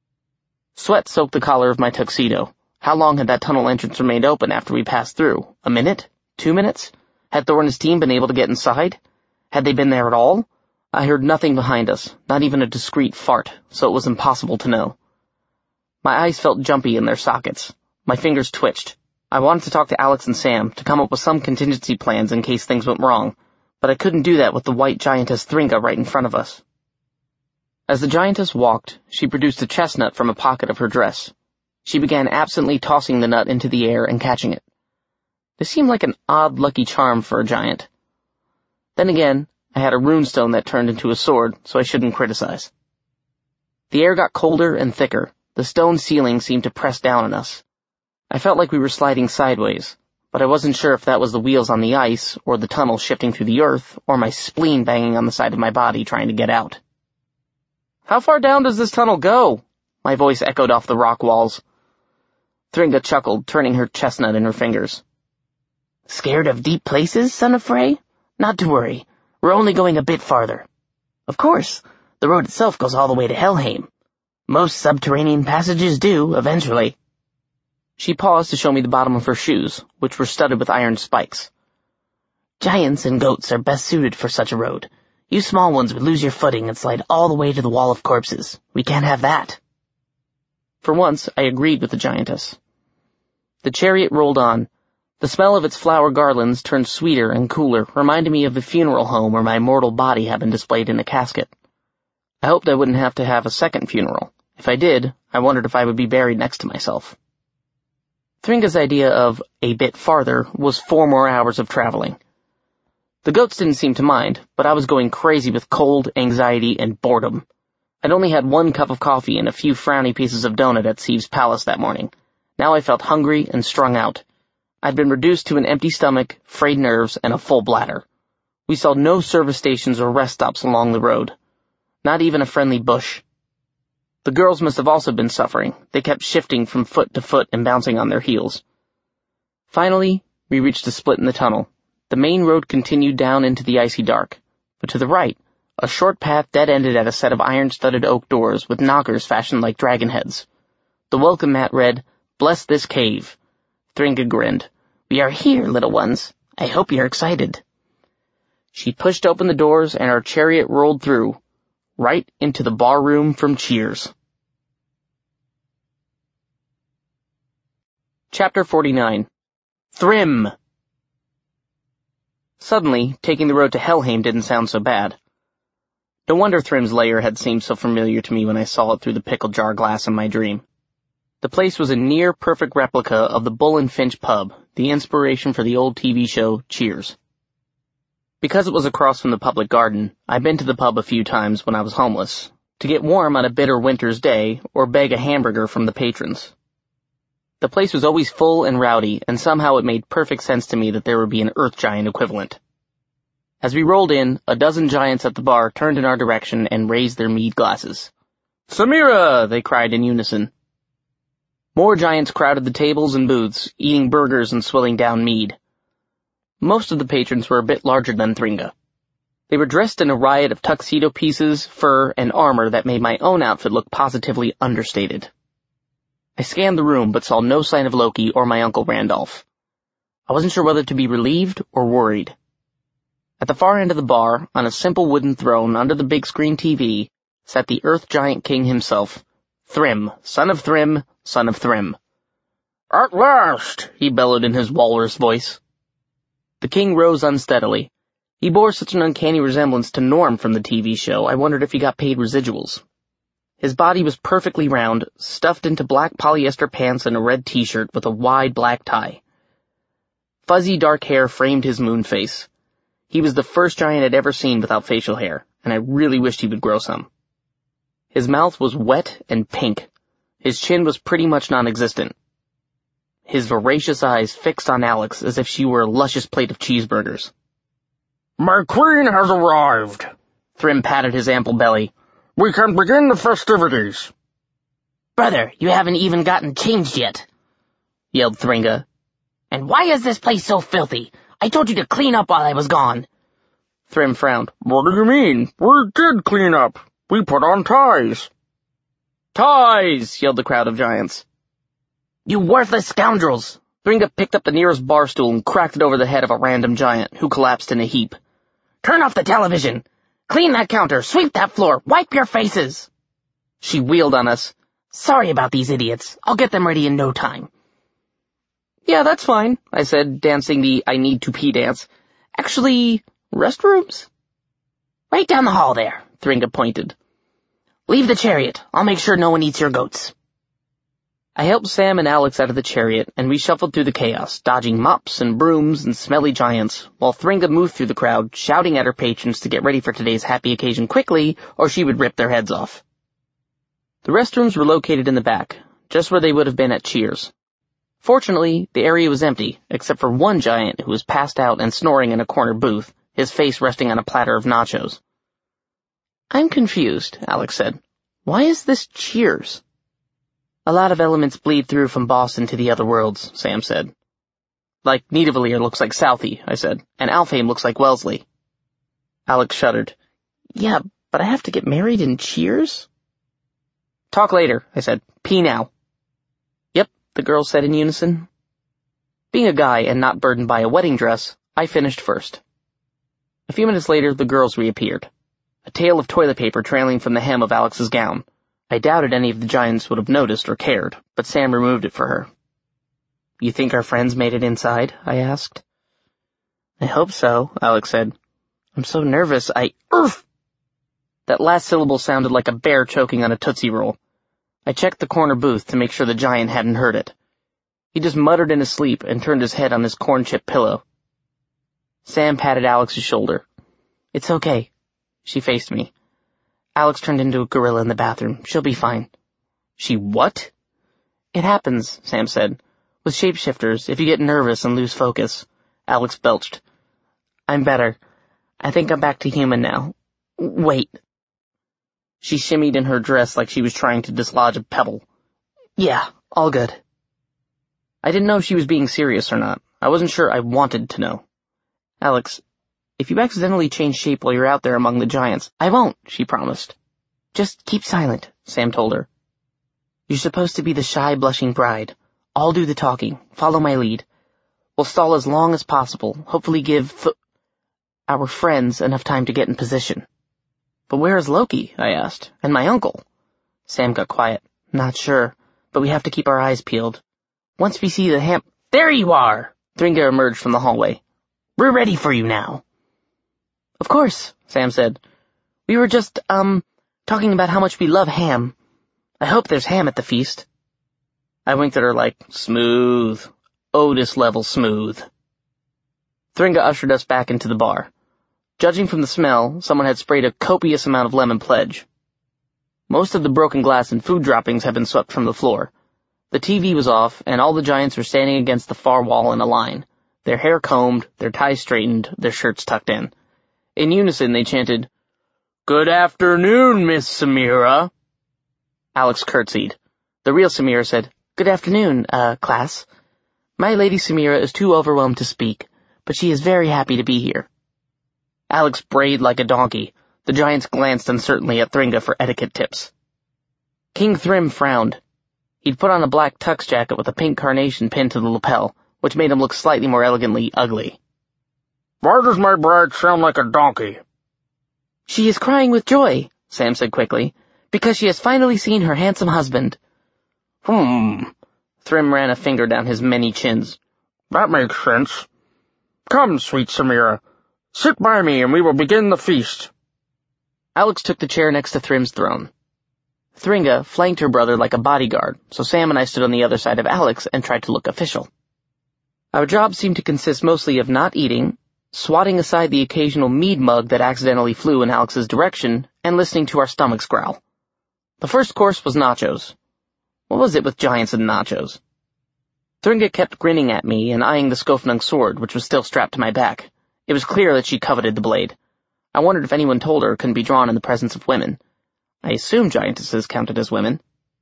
Speaker 1: Sweat soaked the collar of my tuxedo. How long had that tunnel entrance remained open after we passed through? A minute? 2 minutes? Had Thor and his team been able to get inside? Had they been there at all? I heard nothing behind us, not even a discreet fart, so it was impossible to know. My eyes felt jumpy in their sockets. My fingers twitched. I wanted to talk to Alex and Sam, to come up with some contingency plans in case things went wrong, but I couldn't do that with the white giantess Thringa right in front of us. As the giantess walked, she produced a chestnut from a pocket of her dress. She began absently tossing the nut into the air and catching it. This seemed like an odd lucky charm for a giant. Then again, I had a runestone that turned into a sword, so I shouldn't criticize. The air got colder and thicker. The stone ceiling seemed to press down on us. I felt like we were sliding sideways, but I wasn't sure if that was the wheels on the ice, or the tunnel shifting through the earth, or my spleen banging on the side of my body trying to get out. "How far down does this tunnel go?" My voice echoed off the rock walls. Thringa chuckled, turning her chestnut in her fingers. "Scared of deep places, son of Frey? Not to worry. We're only going a bit farther. Of course, the road itself goes all the way to Helheim. Most subterranean passages do, eventually." She paused to show me the bottom of her shoes, which were studded with iron spikes. "Giants and goats are best suited for such a road. You small ones would lose your footing and slide all the way to the wall of corpses. We can't have that." For once, I agreed with the giantess. The chariot rolled on. The smell of its flower garlands turned sweeter and cooler, reminding me of the funeral home where my mortal body had been displayed in a casket. I hoped I wouldn't have to have a second funeral. If I did, I wondered if I would be buried next to myself. Thringa's idea of a bit farther was 4 more hours of traveling. The goats didn't seem to mind, but I was going crazy with cold, anxiety, and boredom. I'd only had 1 cup of coffee and a few frowny pieces of donut at Sieve's palace that morning. Now I felt hungry and strung out. I'd been reduced to an empty stomach, frayed nerves, and a full bladder. We saw no service stations or rest stops along the road. Not even a friendly bush. The girls must have also been suffering. They kept shifting from foot to foot and bouncing on their heels. Finally, we reached a split in the tunnel. The main road continued down into the icy dark, but to the right, a short path dead-ended at a set of iron-studded oak doors with knockers fashioned like dragon heads. The welcome mat read, "Bless this cave." Thringa grinned. "We are here, little ones. I hope you're excited." She pushed open the doors and our chariot rolled through, right into the barroom from Cheers. Chapter 49. Thrym! Suddenly, taking the road to Helheim didn't sound so bad. No wonder Thrym's lair had seemed so familiar to me when I saw it through the pickle jar glass in my dream. The place was a near-perfect replica of the Bull and Finch pub, the inspiration for the old TV show Cheers. Because it was across from the public garden, I'd been to the pub a few times when I was homeless, to get warm on a bitter winter's day or beg a hamburger from the patrons. The place was always full and rowdy, and somehow it made perfect sense to me that there would be an Earth Giant equivalent. As we rolled in, a dozen giants at the bar turned in our direction and raised their mead glasses. "Samira!" they cried in unison. More giants crowded the tables and booths, eating burgers and swilling down mead. Most of the patrons were a bit larger than Thringa. They were dressed in a riot of tuxedo pieces, fur, and armor that made my own outfit look positively understated. I scanned the room but saw no sign of Loki or my Uncle Randolph. I wasn't sure whether to be relieved or worried. At the far end of the bar, on a simple wooden throne under the big screen TV, sat the Earth Giant King himself, Thrym, son of Thrym, son of Thrym. "At last!" he bellowed in his walrus voice. The king rose unsteadily. He bore such an uncanny resemblance to Norm from the TV show, I wondered if he got paid residuals. His body was perfectly round, stuffed into black polyester pants and a red t-shirt with a wide black tie. Fuzzy dark hair framed his moon face. He was the first giant I'd ever seen without facial hair, and I really wished he would grow some. His mouth was wet and pink. His chin was pretty much non-existent. His voracious eyes fixed on Alex as if she were a luscious plate of cheeseburgers. "My queen has arrived." Thrym patted his ample belly. "We can begin the festivities."
Speaker 2: "Brother, you haven't even gotten changed yet," yelled Thringa. "And why is this place so filthy? I told you to clean up while I was gone."
Speaker 1: Thrym frowned.
Speaker 3: "What do you mean? We did clean up. We put on ties."
Speaker 1: "Ties!" yelled the crowd of giants.
Speaker 2: "You worthless scoundrels!"
Speaker 1: Thringa picked up the nearest bar stool and cracked it over the head of a random giant, who collapsed in a heap.
Speaker 2: "Turn off the television! Clean that counter! Sweep that floor! Wipe your faces!"
Speaker 1: She wheeled on us.
Speaker 2: "Sorry about these idiots. I'll get them ready in no time."
Speaker 1: "Yeah, that's fine," I said, dancing the I need to pee dance. "Actually, restrooms?"
Speaker 2: "Right down the hall there,"
Speaker 1: Thringa pointed.
Speaker 2: "Leave the chariot. I'll make sure no one eats your goats."
Speaker 1: I helped Sam and Alex out of the chariot, and we shuffled through the chaos, dodging mops and brooms and smelly giants, while Thringa moved through the crowd, shouting at her patrons to get ready for today's happy occasion quickly, or she would rip their heads off. The restrooms were located in the back, just where they would have been at Cheers. Fortunately, the area was empty, except for one giant who was passed out and snoring in a corner booth, his face resting on a platter of nachos. "I'm confused," Alex said. "Why is this Cheers?" "A lot of elements bleed through from Boston to the other worlds," Sam said. "Like Nidavellir looks like Southie," I said, "and Alfheim looks like Wellesley." Alex shuddered. "Yeah, but I have to get married in Cheers?" "Talk later," I said. "Pee now." "Yep," the girls said in unison. Being a guy and not burdened by a wedding dress, I finished first. A few minutes later, the girls reappeared. A tail of toilet paper trailing from the hem of Alex's gown. I doubted any of the giants would have noticed or cared, but Sam removed it for her. "You think our friends made it inside?" I asked. "I hope so," Alex said. "I'm so nervous, Urgh!" That last syllable sounded like a bear choking on a Tootsie Roll. I checked the corner booth to make sure the giant hadn't heard it. He just muttered in his sleep and turned his head on his corn-chip pillow. Sam patted Alex's shoulder. "It's okay." She faced me. "Alex turned into a gorilla in the bathroom. She'll be fine." "She what?" "It happens," Sam said. "With shapeshifters, if you get nervous and lose focus." Alex belched. "I'm better. I think I'm back to human now. Wait." She shimmied in her dress like she was trying to dislodge a pebble. Yeah, all good. I didn't know if she was being serious or not. I wasn't sure I wanted to know. Alex, if you accidentally change shape while you're out there among the giants, I won't, she promised. Just keep silent, Sam told her. You're supposed to be the shy, blushing bride. I'll do the talking. Follow my lead. We'll stall as long as possible, hopefully give our friends enough time to get in position. But where is Loki? I asked. And my uncle? Sam got quiet. Not sure, but we have to keep our eyes peeled. Once we see the There you are! Thringa emerged from the hallway. We're ready for you now. Of course, Sam said. We were just, talking about how much we love ham. I hope there's ham at the feast. I winked at her like, smooth. Otis-level smooth. Thringa ushered us back into the bar. Judging from the smell, someone had sprayed a copious amount of lemon pledge. Most of the broken glass and food droppings had been swept from the floor. The TV was off, and all the giants were standing against the far wall in a line, their hair combed, their ties straightened, their shirts tucked in. In unison, they chanted, Good afternoon, Miss Samira. Alex curtsied. The real Samira said, Good afternoon, class. My Lady Samira is too overwhelmed to speak, but she is very happy to be here. Alex brayed like a donkey. The giants glanced uncertainly at Thringa for etiquette tips. King Thrym frowned. He'd put on a black tux jacket with a pink carnation pinned to the lapel, which made him look slightly more elegantly ugly.
Speaker 3: Why does my bride sound like a donkey?
Speaker 2: She is crying with joy, Sam said quickly, because she has finally seen her handsome husband.
Speaker 1: Thrym ran a finger down his many chins.
Speaker 3: That makes sense. Come, sweet Samira. Sit by me and we will begin the feast.
Speaker 1: Alex took the chair next to Thrym's throne. Thringa flanked her brother like a bodyguard, so Sam and I stood on the other side of Alex and tried to look official. Our job seemed to consist mostly of not eating, swatting aside the occasional mead mug that accidentally flew in Alex's direction, and listening to our stomachs growl. The first course was nachos. What was it with giants and nachos? Thringa kept grinning at me and eyeing the Skofnung sword, which was still strapped to my back. It was clear that she coveted the blade. I wondered if anyone told her it couldn't be drawn in the presence of women. I assumed giantesses counted as women.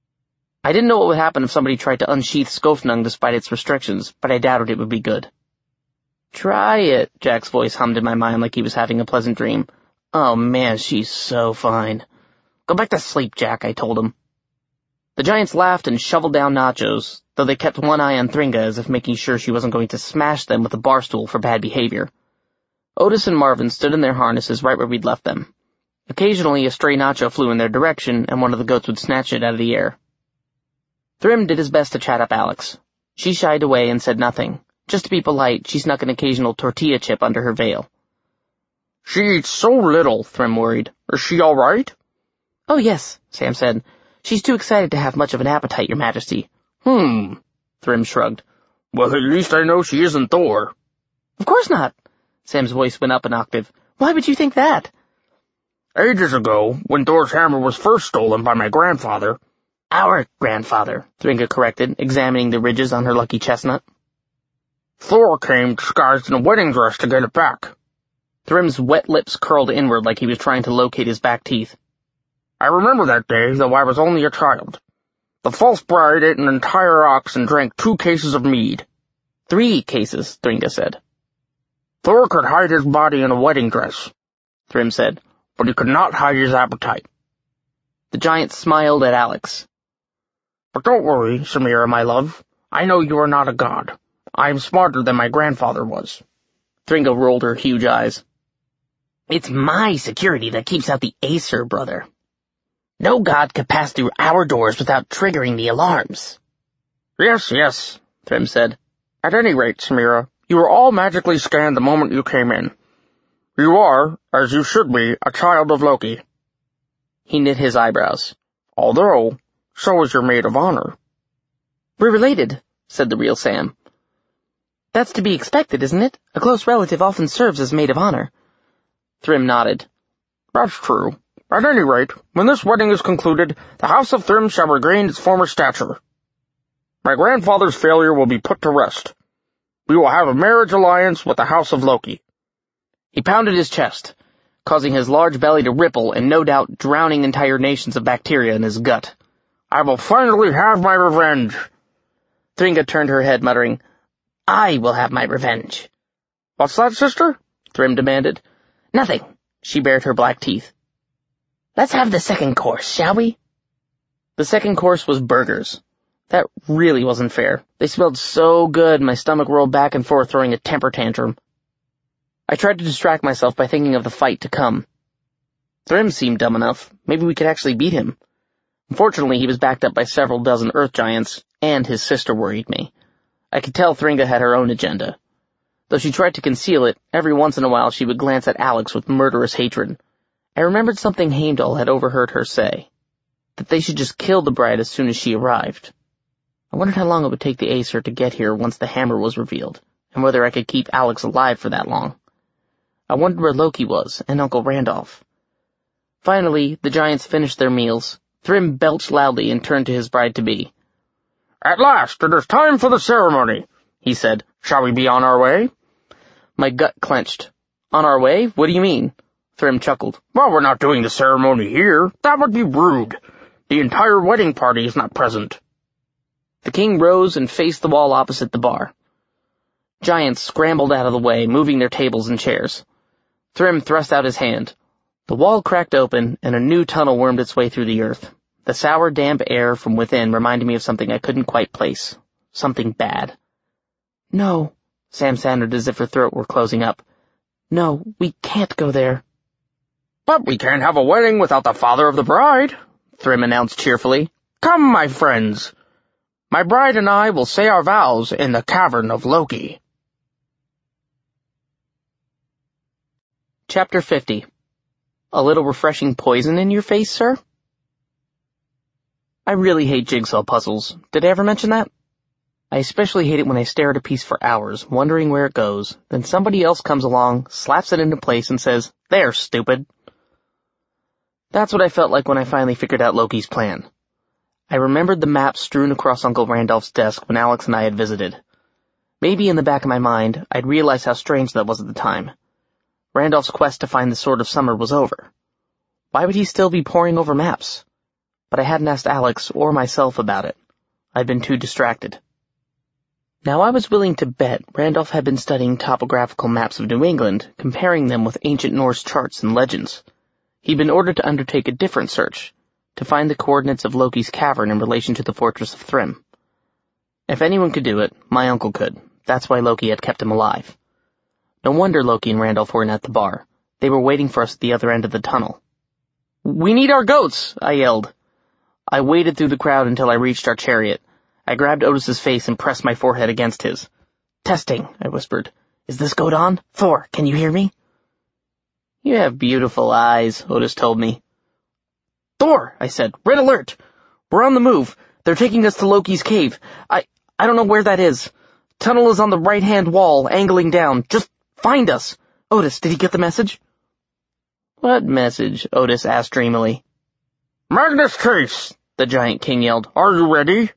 Speaker 1: I didn't know what would happen if somebody tried to unsheath Skofnung despite its restrictions, but I doubted it would be good. Try it, Jack's voice hummed in my mind like he was having a pleasant dream. Oh man, she's so fine. Go back to sleep, Jack, I told him. The giants laughed and shoveled down nachos, though they kept one eye on Thringa as if making sure she wasn't going to smash them with a bar stool for bad behavior. Otis and Marvin stood in their harnesses right where we'd left them. Occasionally, a stray nacho flew in their direction, and one of the goats would snatch it out of the air. Thrym did his best to chat up Alex. She shied away and said nothing. Just to be polite, she snuck an occasional tortilla chip under her veil.
Speaker 3: She eats so little, Thrym worried. Is she all right?
Speaker 2: Oh, yes, Sam said. She's too excited to have much of an appetite, Your Majesty.
Speaker 3: Thrym shrugged. Well, at least I know she isn't Thor.
Speaker 2: Of course not. Sam's voice went up an octave. Why would you think that?
Speaker 3: Ages ago, when Thor's hammer was first stolen by my grandfather...
Speaker 2: Our grandfather, Thringa corrected, examining the ridges on her lucky chestnut.
Speaker 3: Thor came disguised in a wedding dress to get it back.
Speaker 1: Thrym's wet lips curled inward like he was trying to locate his back teeth.
Speaker 3: I remember that day, though I was only a child. The false bride ate an entire ox and drank 2 cases of mead.
Speaker 1: 3 cases, Thringa said.
Speaker 3: Thor could hide his body in a wedding dress,
Speaker 1: Thrym said,
Speaker 3: but he could not hide his appetite.
Speaker 1: The giant smiled at Alex.
Speaker 3: But don't worry, Samira, my love. I know you are not a god. I am smarter than my grandfather was.
Speaker 1: Thringa rolled her huge eyes.
Speaker 2: It's my security that keeps out the Acer, brother. No god could pass through our doors without triggering the alarms.
Speaker 3: Yes,
Speaker 1: Thrym said.
Speaker 3: At any rate, Samira, you were all magically scanned the moment you came in. You are, as you should be, a child of Loki.
Speaker 1: He knit his eyebrows.
Speaker 3: Although, so is your maid of honor.
Speaker 2: We're related, said the real Sam. That's to be expected, isn't it? A close relative often serves as maid of honor.
Speaker 1: Thrym nodded.
Speaker 3: That's true. At any rate, when this wedding is concluded, the House of Thrym shall regain its former stature. My grandfather's failure will be put to rest. We will have a marriage alliance with the House of Loki.
Speaker 1: He pounded his chest. causing his large belly to ripple and no doubt drowning entire nations of bacteria in his gut.
Speaker 3: I will finally have my revenge.
Speaker 1: Thringa turned her head, muttering, I will have my revenge.
Speaker 3: What's that, sister?
Speaker 1: Thrym demanded.
Speaker 2: Nothing.
Speaker 1: She bared her black teeth.
Speaker 2: Let's have the second course, shall we?
Speaker 1: The second course was burgers. That really wasn't fair. They smelled so good, my stomach rolled back and forth, throwing a temper tantrum. I tried to distract myself by thinking of the fight to come. Thrym seemed dumb enough. Maybe we could actually beat him. Unfortunately, he was backed up by several dozen earth giants, and his sister worried me. I could tell Thringa had her own agenda. Though she tried to conceal it, every once in a while she would glance at Alex with murderous hatred. I remembered something Heimdall had overheard her say, that they should just kill the bride as soon as she arrived. I wondered how long it would take the Aesir to get here once the hammer was revealed, and whether I could keep Alex alive for that long. I wondered where Loki was, and Uncle Randolph. Finally, the giants finished their meals. Thrym belched loudly and turned to his bride-to-be.
Speaker 3: At last, it is time for the ceremony, he said. Shall we be on our way?
Speaker 1: My gut clenched. On our way? What do you mean? Thrym chuckled.
Speaker 3: Well, we're not doing the ceremony here. That would be rude. The entire wedding party is not present.
Speaker 1: The king rose and faced the wall opposite the bar. Giants scrambled out of the way, moving their tables and chairs. Thrym thrust out his hand. The wall cracked open, and a new tunnel wormed its way through the earth. The sour, damp air from within reminded me of something I couldn't quite place. Something bad. No, Sam sounded as if her throat were closing up. No, we can't go there.
Speaker 3: But we can't have a wedding without the father of the bride,
Speaker 1: Thrym announced cheerfully.
Speaker 3: Come, my friends. My bride and I will say our vows in the cavern of Loki.
Speaker 1: Chapter 50. A little refreshing poison in your face, sir? I really hate jigsaw puzzles. Did I ever mention that? I especially hate it when I stare at a piece for hours, wondering where it goes. Then somebody else comes along, slaps it into place, and says, There, stupid. That's what I felt like when I finally figured out Loki's plan. I remembered the map strewn across Uncle Randolph's desk when Alex and I had visited. Maybe in the back of my mind, I'd realized how strange that was at the time. Randolph's quest to find the Sword of Summer was over. Why would he still be poring over maps? But I hadn't asked Alex or myself about it. I'd been too distracted. Now I was willing to bet Randolph had been studying topographical maps of New England, comparing them with ancient Norse charts and legends. He'd been ordered to undertake a different search, to find the coordinates of Loki's cavern in relation to the fortress of Thrym. If anyone could do it, my uncle could. That's why Loki had kept him alive. No wonder Loki and Randolph weren't at the bar. They were waiting for us at the other end of the tunnel. We need our goats, I yelled. I waded through the crowd until I reached our chariot. I grabbed Otis's face and pressed my forehead against his. Testing, I whispered. Is this goat on? Thor, can you hear me? You have beautiful eyes, Otis told me. Thor, I said. Red alert! We're on the move. They're taking us to Loki's cave. I don't know where that is. Tunnel is on the right-hand wall, angling down. Just find us. Otis, did he get the message? What message? Otis asked dreamily.
Speaker 3: Magnus Chase,
Speaker 1: the giant king yelled.
Speaker 3: Are you ready?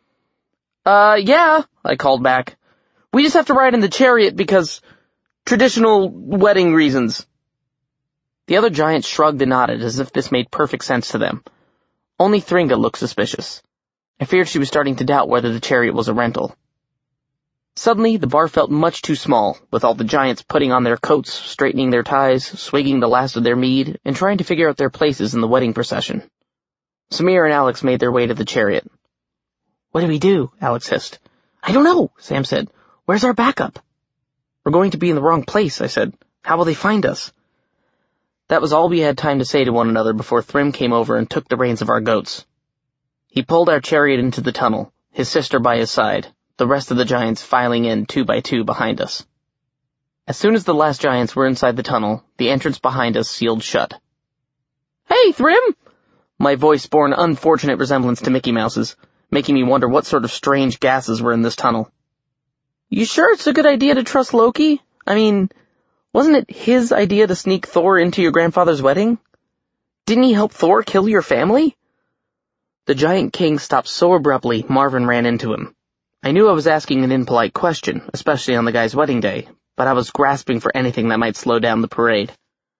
Speaker 1: Yeah, I called back. We just have to ride in the chariot because traditional wedding reasons. The other giants shrugged and nodded as if this made perfect sense to them. Only Thringa looked suspicious. I feared she was starting to doubt whether the chariot was a rental. Suddenly, the bar felt much too small, with all the giants putting on their coats, straightening their ties, swigging the last of their mead, and trying to figure out their places in the wedding procession. Samir and Alex made their way to the chariot. What do we do? Alex hissed. I don't know, Sam said. Where's our backup? We're going to be in the wrong place, I said. How will they find us? That was all we had time to say to one another before Thrym came over and took the reins of our goats. He pulled our chariot into the tunnel, his sister by his side, the rest of the giants filing in 2 by 2 behind us. As soon as the last giants were inside the tunnel, the entrance behind us sealed shut. Hey, Thrym! My voice bore an unfortunate resemblance to Mickey Mouse's, making me wonder what sort of strange gases were in this tunnel. You sure it's a good idea to trust Loki? I mean, wasn't it his idea to sneak Thor into your grandfather's wedding? Didn't he help Thor kill your family? The giant king stopped so abruptly, Marvin ran into him. I knew I was asking an impolite question, especially on the guy's wedding day, but I was grasping for anything that might slow down the parade.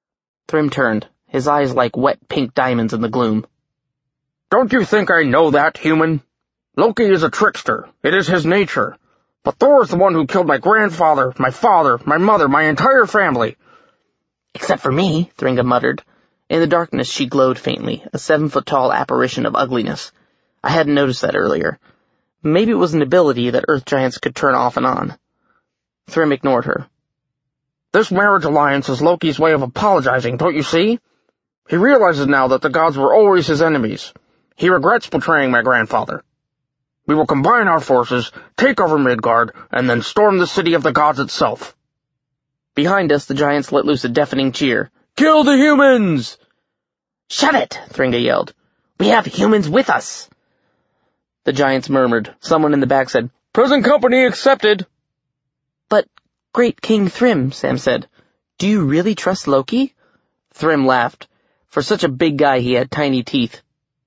Speaker 1: Thrym turned, his eyes like wet pink diamonds in the gloom.
Speaker 3: Don't you think I know that, human? Loki is a trickster. It is his nature. But Thor is the one who killed my grandfather, my father, my mother, my entire family.
Speaker 2: Except for me,
Speaker 1: Thringa muttered. In the darkness she glowed faintly, a 7-foot-tall apparition of ugliness. I hadn't noticed that earlier. Maybe it was an ability that Earth Giants could turn off and on. Thrym ignored her.
Speaker 3: This marriage alliance is Loki's way of apologizing, don't you see? He realizes now that the gods were always his enemies. He regrets betraying my grandfather. We will combine our forces, take over Midgard, and then storm the city of the gods itself.
Speaker 1: Behind us, the giants let loose a deafening cheer.
Speaker 3: Kill the humans!
Speaker 2: Shut it, Thringa yelled. We have humans with us.
Speaker 1: The giants murmured. Someone in the back said,
Speaker 3: Present company accepted.
Speaker 1: But, Great King Thrym, Sam said, do you really trust Loki? Thrym laughed. For such a big guy, he had tiny teeth.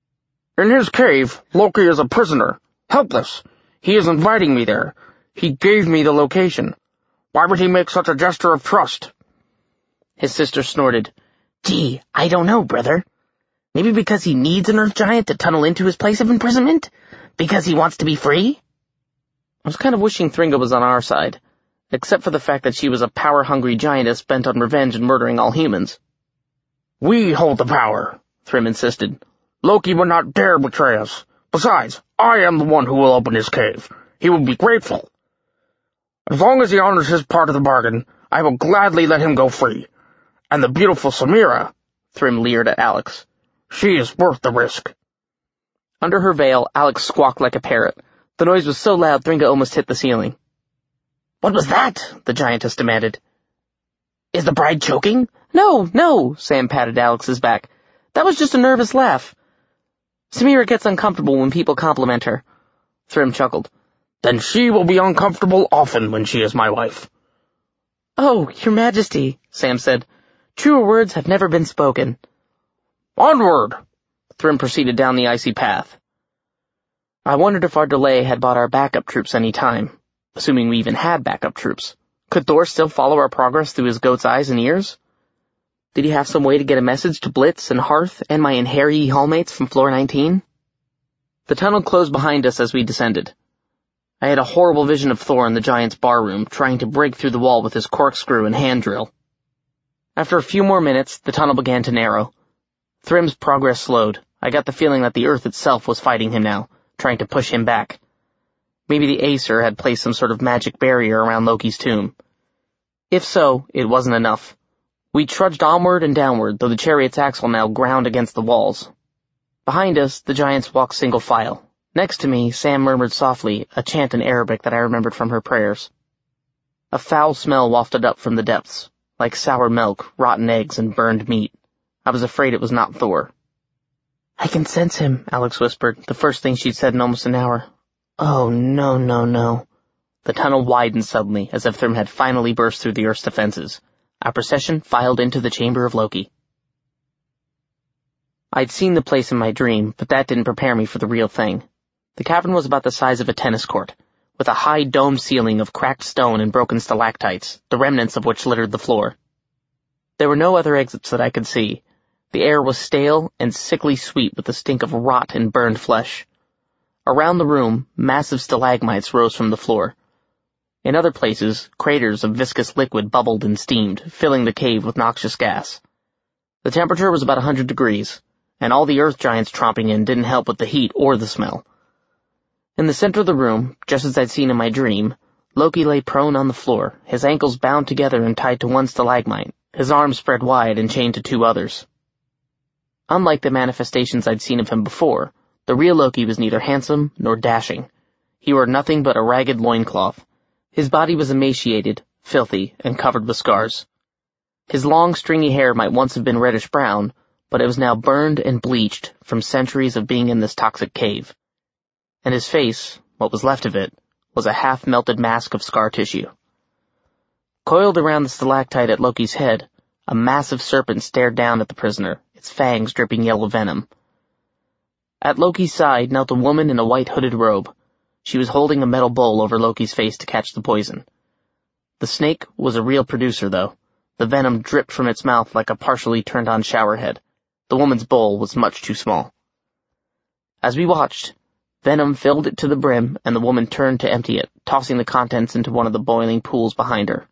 Speaker 3: In his cave, Loki is a prisoner, helpless. He is inviting me there. He gave me the location. Why would he make such a gesture of trust?
Speaker 1: His sister snorted.
Speaker 2: Gee, I don't know, brother. Maybe because he needs an Earth Giant to tunnel into his place of imprisonment? Because he wants to be free?
Speaker 1: I was kind of wishing Thringa was on our side, except for the fact that she was a power-hungry giantess bent on revenge and murdering all humans.
Speaker 3: We hold the power,
Speaker 1: Thrym insisted.
Speaker 3: Loki would not dare betray us. Besides, I am the one who will open his cave. He will be grateful. As long as he honors his part of the bargain, I will gladly let him go free. And the beautiful Samira,
Speaker 1: Thrym leered at Alex.
Speaker 3: She is worth the risk.
Speaker 1: Under her veil, Alex squawked like a parrot. The noise was so loud Thringa almost hit the ceiling.
Speaker 2: What was that? The giantess demanded. Is the bride choking?
Speaker 1: No, Sam patted Alex's back. That was just a nervous laugh. Samira gets uncomfortable when people compliment her. Thrym chuckled.
Speaker 3: Then she will be uncomfortable often when she is my wife.
Speaker 1: Oh, Your Majesty, Sam said. Truer words have never been spoken.
Speaker 3: Onward!
Speaker 1: Thrym proceeded down the icy path. I wondered if our delay had bought our backup troops any time, assuming we even had backup troops. Could Thor still follow our progress through his goat's eyes and ears? Did he have some way to get a message to Blitz and Hearth and my Inheri hallmates from floor 19? The tunnel closed behind us as we descended. I had a horrible vision of Thor in the giant's barroom, trying to break through the wall with his corkscrew and hand drill. After a few more minutes, the tunnel began to narrow. Thrym's progress slowed. I got the feeling that the earth itself was fighting him now, trying to push him back. Maybe the Aesir had placed some sort of magic barrier around Loki's tomb. If so, it wasn't enough. We trudged onward and downward, though the chariot's axle now ground against the walls. Behind us, the giants walked single file. Next to me, Sam murmured softly, a chant in Arabic that I remembered from her prayers. A foul smell wafted up from the depths, like sour milk, rotten eggs, and burned meat. I was afraid it was not Thor.
Speaker 2: I can sense him,
Speaker 1: Alex whispered, the first thing she'd said in almost an hour. Oh, no. The tunnel widened suddenly, as if Thrym had finally burst through the Earth's defenses. Our procession filed into the chamber of Loki. I'd seen the place in my dream, but that didn't prepare me for the real thing. The cavern was about the size of a tennis court, with a high domed ceiling of cracked stone and broken stalactites, the remnants of which littered the floor. There were no other exits that I could see. The air was stale and sickly sweet with the stink of rot and burned flesh. Around the room, massive stalagmites rose from the floor. In other places, craters of viscous liquid bubbled and steamed, filling the cave with noxious gas. The temperature was about 100 degrees, and all the earth giants tromping in didn't help with the heat or the smell. In the center of the room, just as I'd seen in my dream, Loki lay prone on the floor, his ankles bound together and tied to one stalagmite, his arms spread wide and chained to two others. Unlike the manifestations I'd seen of him before, the real Loki was neither handsome nor dashing. He wore nothing but a ragged loincloth. His body was emaciated, filthy, and covered with scars. His long, stringy hair might once have been reddish-brown, but it was now burned and bleached from centuries of being in this toxic cave. And his face, what was left of it, was a half-melted mask of scar tissue. Coiled around the stalactite at Loki's head, a massive serpent stared down at the prisoner, its fangs dripping yellow venom. At Loki's side knelt a woman in a white hooded robe. She was holding a metal bowl over Loki's face to catch the poison. The snake was a real producer, though. The venom dripped from its mouth like a partially turned-on showerhead. The woman's bowl was much too small. As we watched, venom filled it to the brim, and the woman turned to empty it, tossing the contents into one of the boiling pools behind her.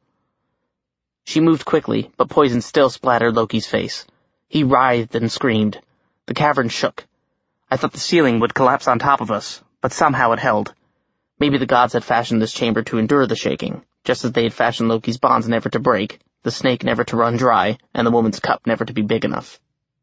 Speaker 1: She moved quickly, but poison still splattered Loki's face. He writhed and screamed. The cavern shook. I thought the ceiling would collapse on top of us, but somehow it held. Maybe the gods had fashioned this chamber to endure the shaking, just as they had fashioned Loki's bonds never to break, the snake never to run dry, and the woman's cup never to be big enough.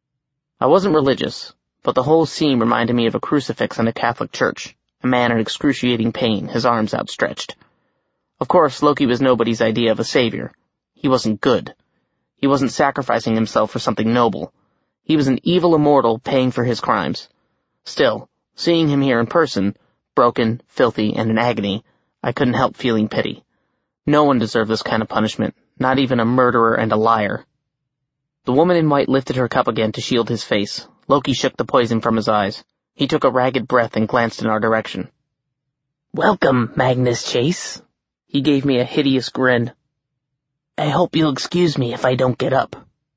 Speaker 1: I wasn't religious, but the whole scene reminded me of a crucifix in a Catholic church, a man in excruciating pain, his arms outstretched. Of course, Loki was nobody's idea of a savior. He wasn't good. He wasn't sacrificing himself for something noble. He was an evil immortal paying for his crimes. Still, seeing him here in person, broken, filthy, and in agony, I couldn't help feeling pity. No one deserved this kind of punishment, not even a murderer and a liar. The woman in white lifted her cup again to shield his face. Loki shook the poison from his eyes. He took a ragged breath and glanced in our direction.
Speaker 2: "Welcome, Magnus Chase."
Speaker 1: He gave me a hideous grin.
Speaker 2: "I hope you'll excuse me if I don't get up."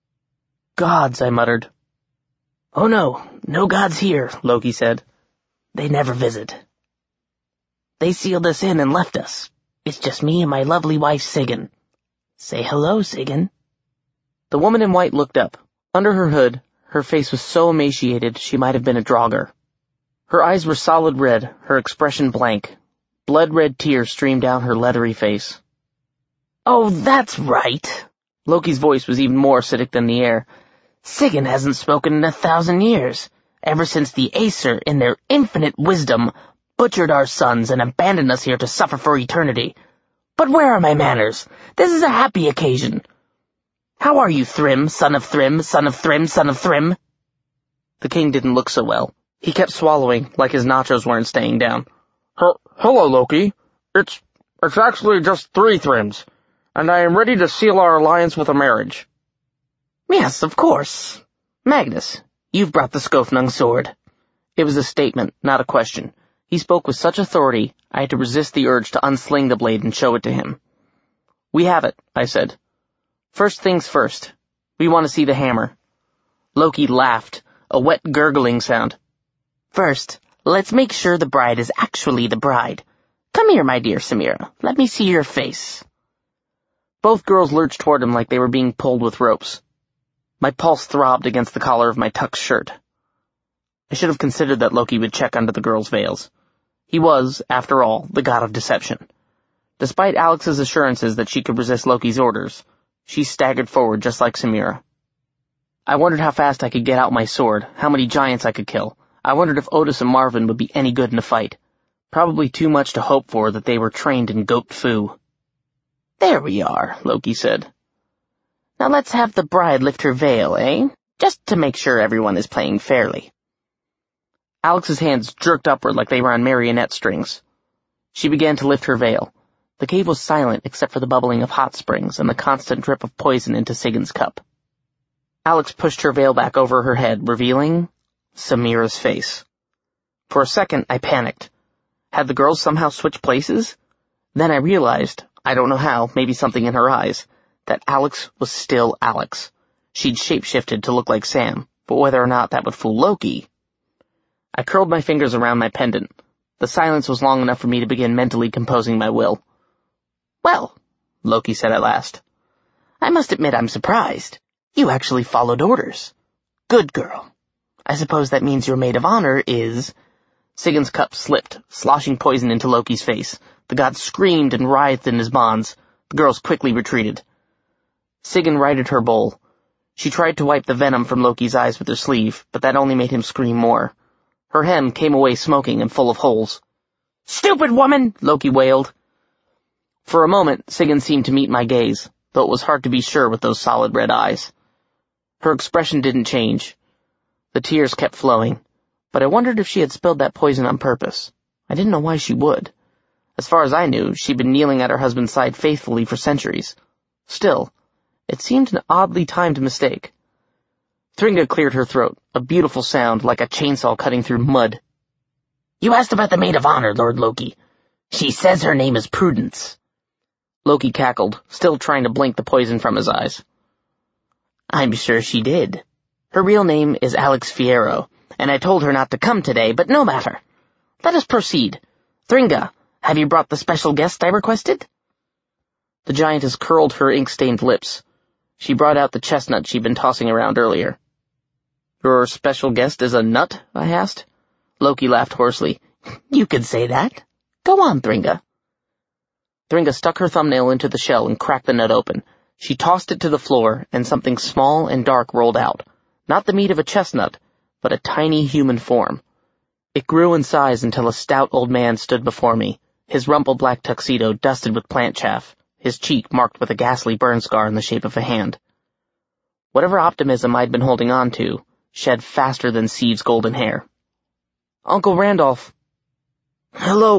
Speaker 1: "Gods," I muttered.
Speaker 2: "Oh no gods here,"
Speaker 1: Loki said.
Speaker 2: "They never visit. They sealed us in and left us. It's just me and my lovely wife Sigyn. Say hello, Sigyn."
Speaker 1: The woman in white looked up. Under her hood, her face was so emaciated she might have been a Draugr. Her eyes were solid red, her expression blank. Blood-red tears streamed down her leathery face.
Speaker 2: "Oh, that's right."
Speaker 1: Loki's voice was even more acidic than the air.
Speaker 2: "Sigyn hasn't spoken in 1,000 years, ever since the Aesir, in their infinite wisdom, butchered our sons and abandoned us here to suffer for eternity. But where are my manners? This is a happy occasion. How are you, Thrym, son of Thrym, son of Thrym, son of Thrym?"
Speaker 1: The king didn't look so well. He kept swallowing, like his nachos weren't staying down.
Speaker 3: Hello, Loki. It's actually just 3 Thryms, and I am ready to seal our alliance with a marriage."
Speaker 2: "Yes, of course. Magnus, you've brought the Skofnung sword."
Speaker 1: It was a statement, not a question. He spoke with such authority, I had to resist the urge to unsling the blade and show it to him. "We have it," I said. "First things first. We want to see the hammer." Loki laughed, a wet gurgling sound.
Speaker 2: "First, let's make sure the bride is actually the bride. Come here, my dear Samira. Let me see your face."
Speaker 1: Both girls lurched toward him like they were being pulled with ropes. My pulse throbbed against the collar of my tucked shirt. I should have considered that Loki would check under the girls' veils. He was, after all, the god of deception. Despite Alex's assurances that she could resist Loki's orders, she staggered forward just like Samira. I wondered how fast I could get out my sword, how many giants I could kill. I wondered if Otis and Marvin would be any good in a fight. Probably too much to hope for that they were trained in goat foo.
Speaker 2: "There we are," Loki said. "Now let's have the bride lift her veil, eh? Just to make sure everyone is playing fairly."
Speaker 1: Alex's hands jerked upward like they were on marionette strings. She began to lift her veil. The cave was silent except for the bubbling of hot springs and the constant drip of poison into Sigyn's cup. Alex pushed her veil back over her head, revealing Samira's face. For a second, I panicked. Had the girls somehow switched places? Then I realized, I don't know how, maybe something in her eyes, that Alex was still Alex. She'd shapeshifted to look like Sam, but whether or not that would fool Loki... I curled my fingers around my pendant. The silence was long enough for me to begin mentally composing my will.
Speaker 2: "Well,"
Speaker 1: Loki said at last,
Speaker 2: "I must admit I'm surprised. You actually followed orders. Good girl. I suppose that means your maid of honor is—"
Speaker 1: Sigyn's cup slipped, sloshing poison into Loki's face. The god screamed and writhed in his bonds. The girls quickly retreated. Sigyn righted her bowl. She tried to wipe the venom from Loki's eyes with her sleeve, but that only made him scream more. Her hem came away smoking and full of holes.
Speaker 2: "Stupid woman!" Loki wailed.
Speaker 1: For a moment, Sigyn seemed to meet my gaze, though it was hard to be sure with those solid red eyes. Her expression didn't change. The tears kept flowing, but I wondered if she had spilled that poison on purpose. I didn't know why she would. As far as I knew, she'd been kneeling at her husband's side faithfully for centuries. Still, it seemed an oddly timed mistake. Thringa cleared her throat, a beautiful sound like a chainsaw cutting through mud.
Speaker 2: "You asked about the maid of honor, Lord Loki. She says her name is Prudence."
Speaker 1: Loki cackled, still trying to blink the poison from his eyes.
Speaker 2: I'm sure she did. Her real name is Alex Fierro, and I told her not to come today, but no matter. Let us proceed. Thringa, have you brought the special guest I requested?
Speaker 1: The giantess curled her ink-stained lips. She brought out the chestnut she'd been tossing around earlier. Your special guest is a nut? I asked.
Speaker 2: Loki laughed hoarsely. You could say that. Go on, Thringa.
Speaker 1: Thringa stuck her thumbnail into the shell and cracked the nut open. She tossed it to the floor, and something small and dark rolled out. Not the meat of a chestnut, but a tiny human form. It grew in size until a stout old man stood before me, his rumpled black tuxedo dusted with plant chaff, his cheek marked with a ghastly burn scar in the shape of a hand. Whatever optimism I'd been holding on to shed faster than Seed's golden hair. Uncle Randolph.
Speaker 3: Hello,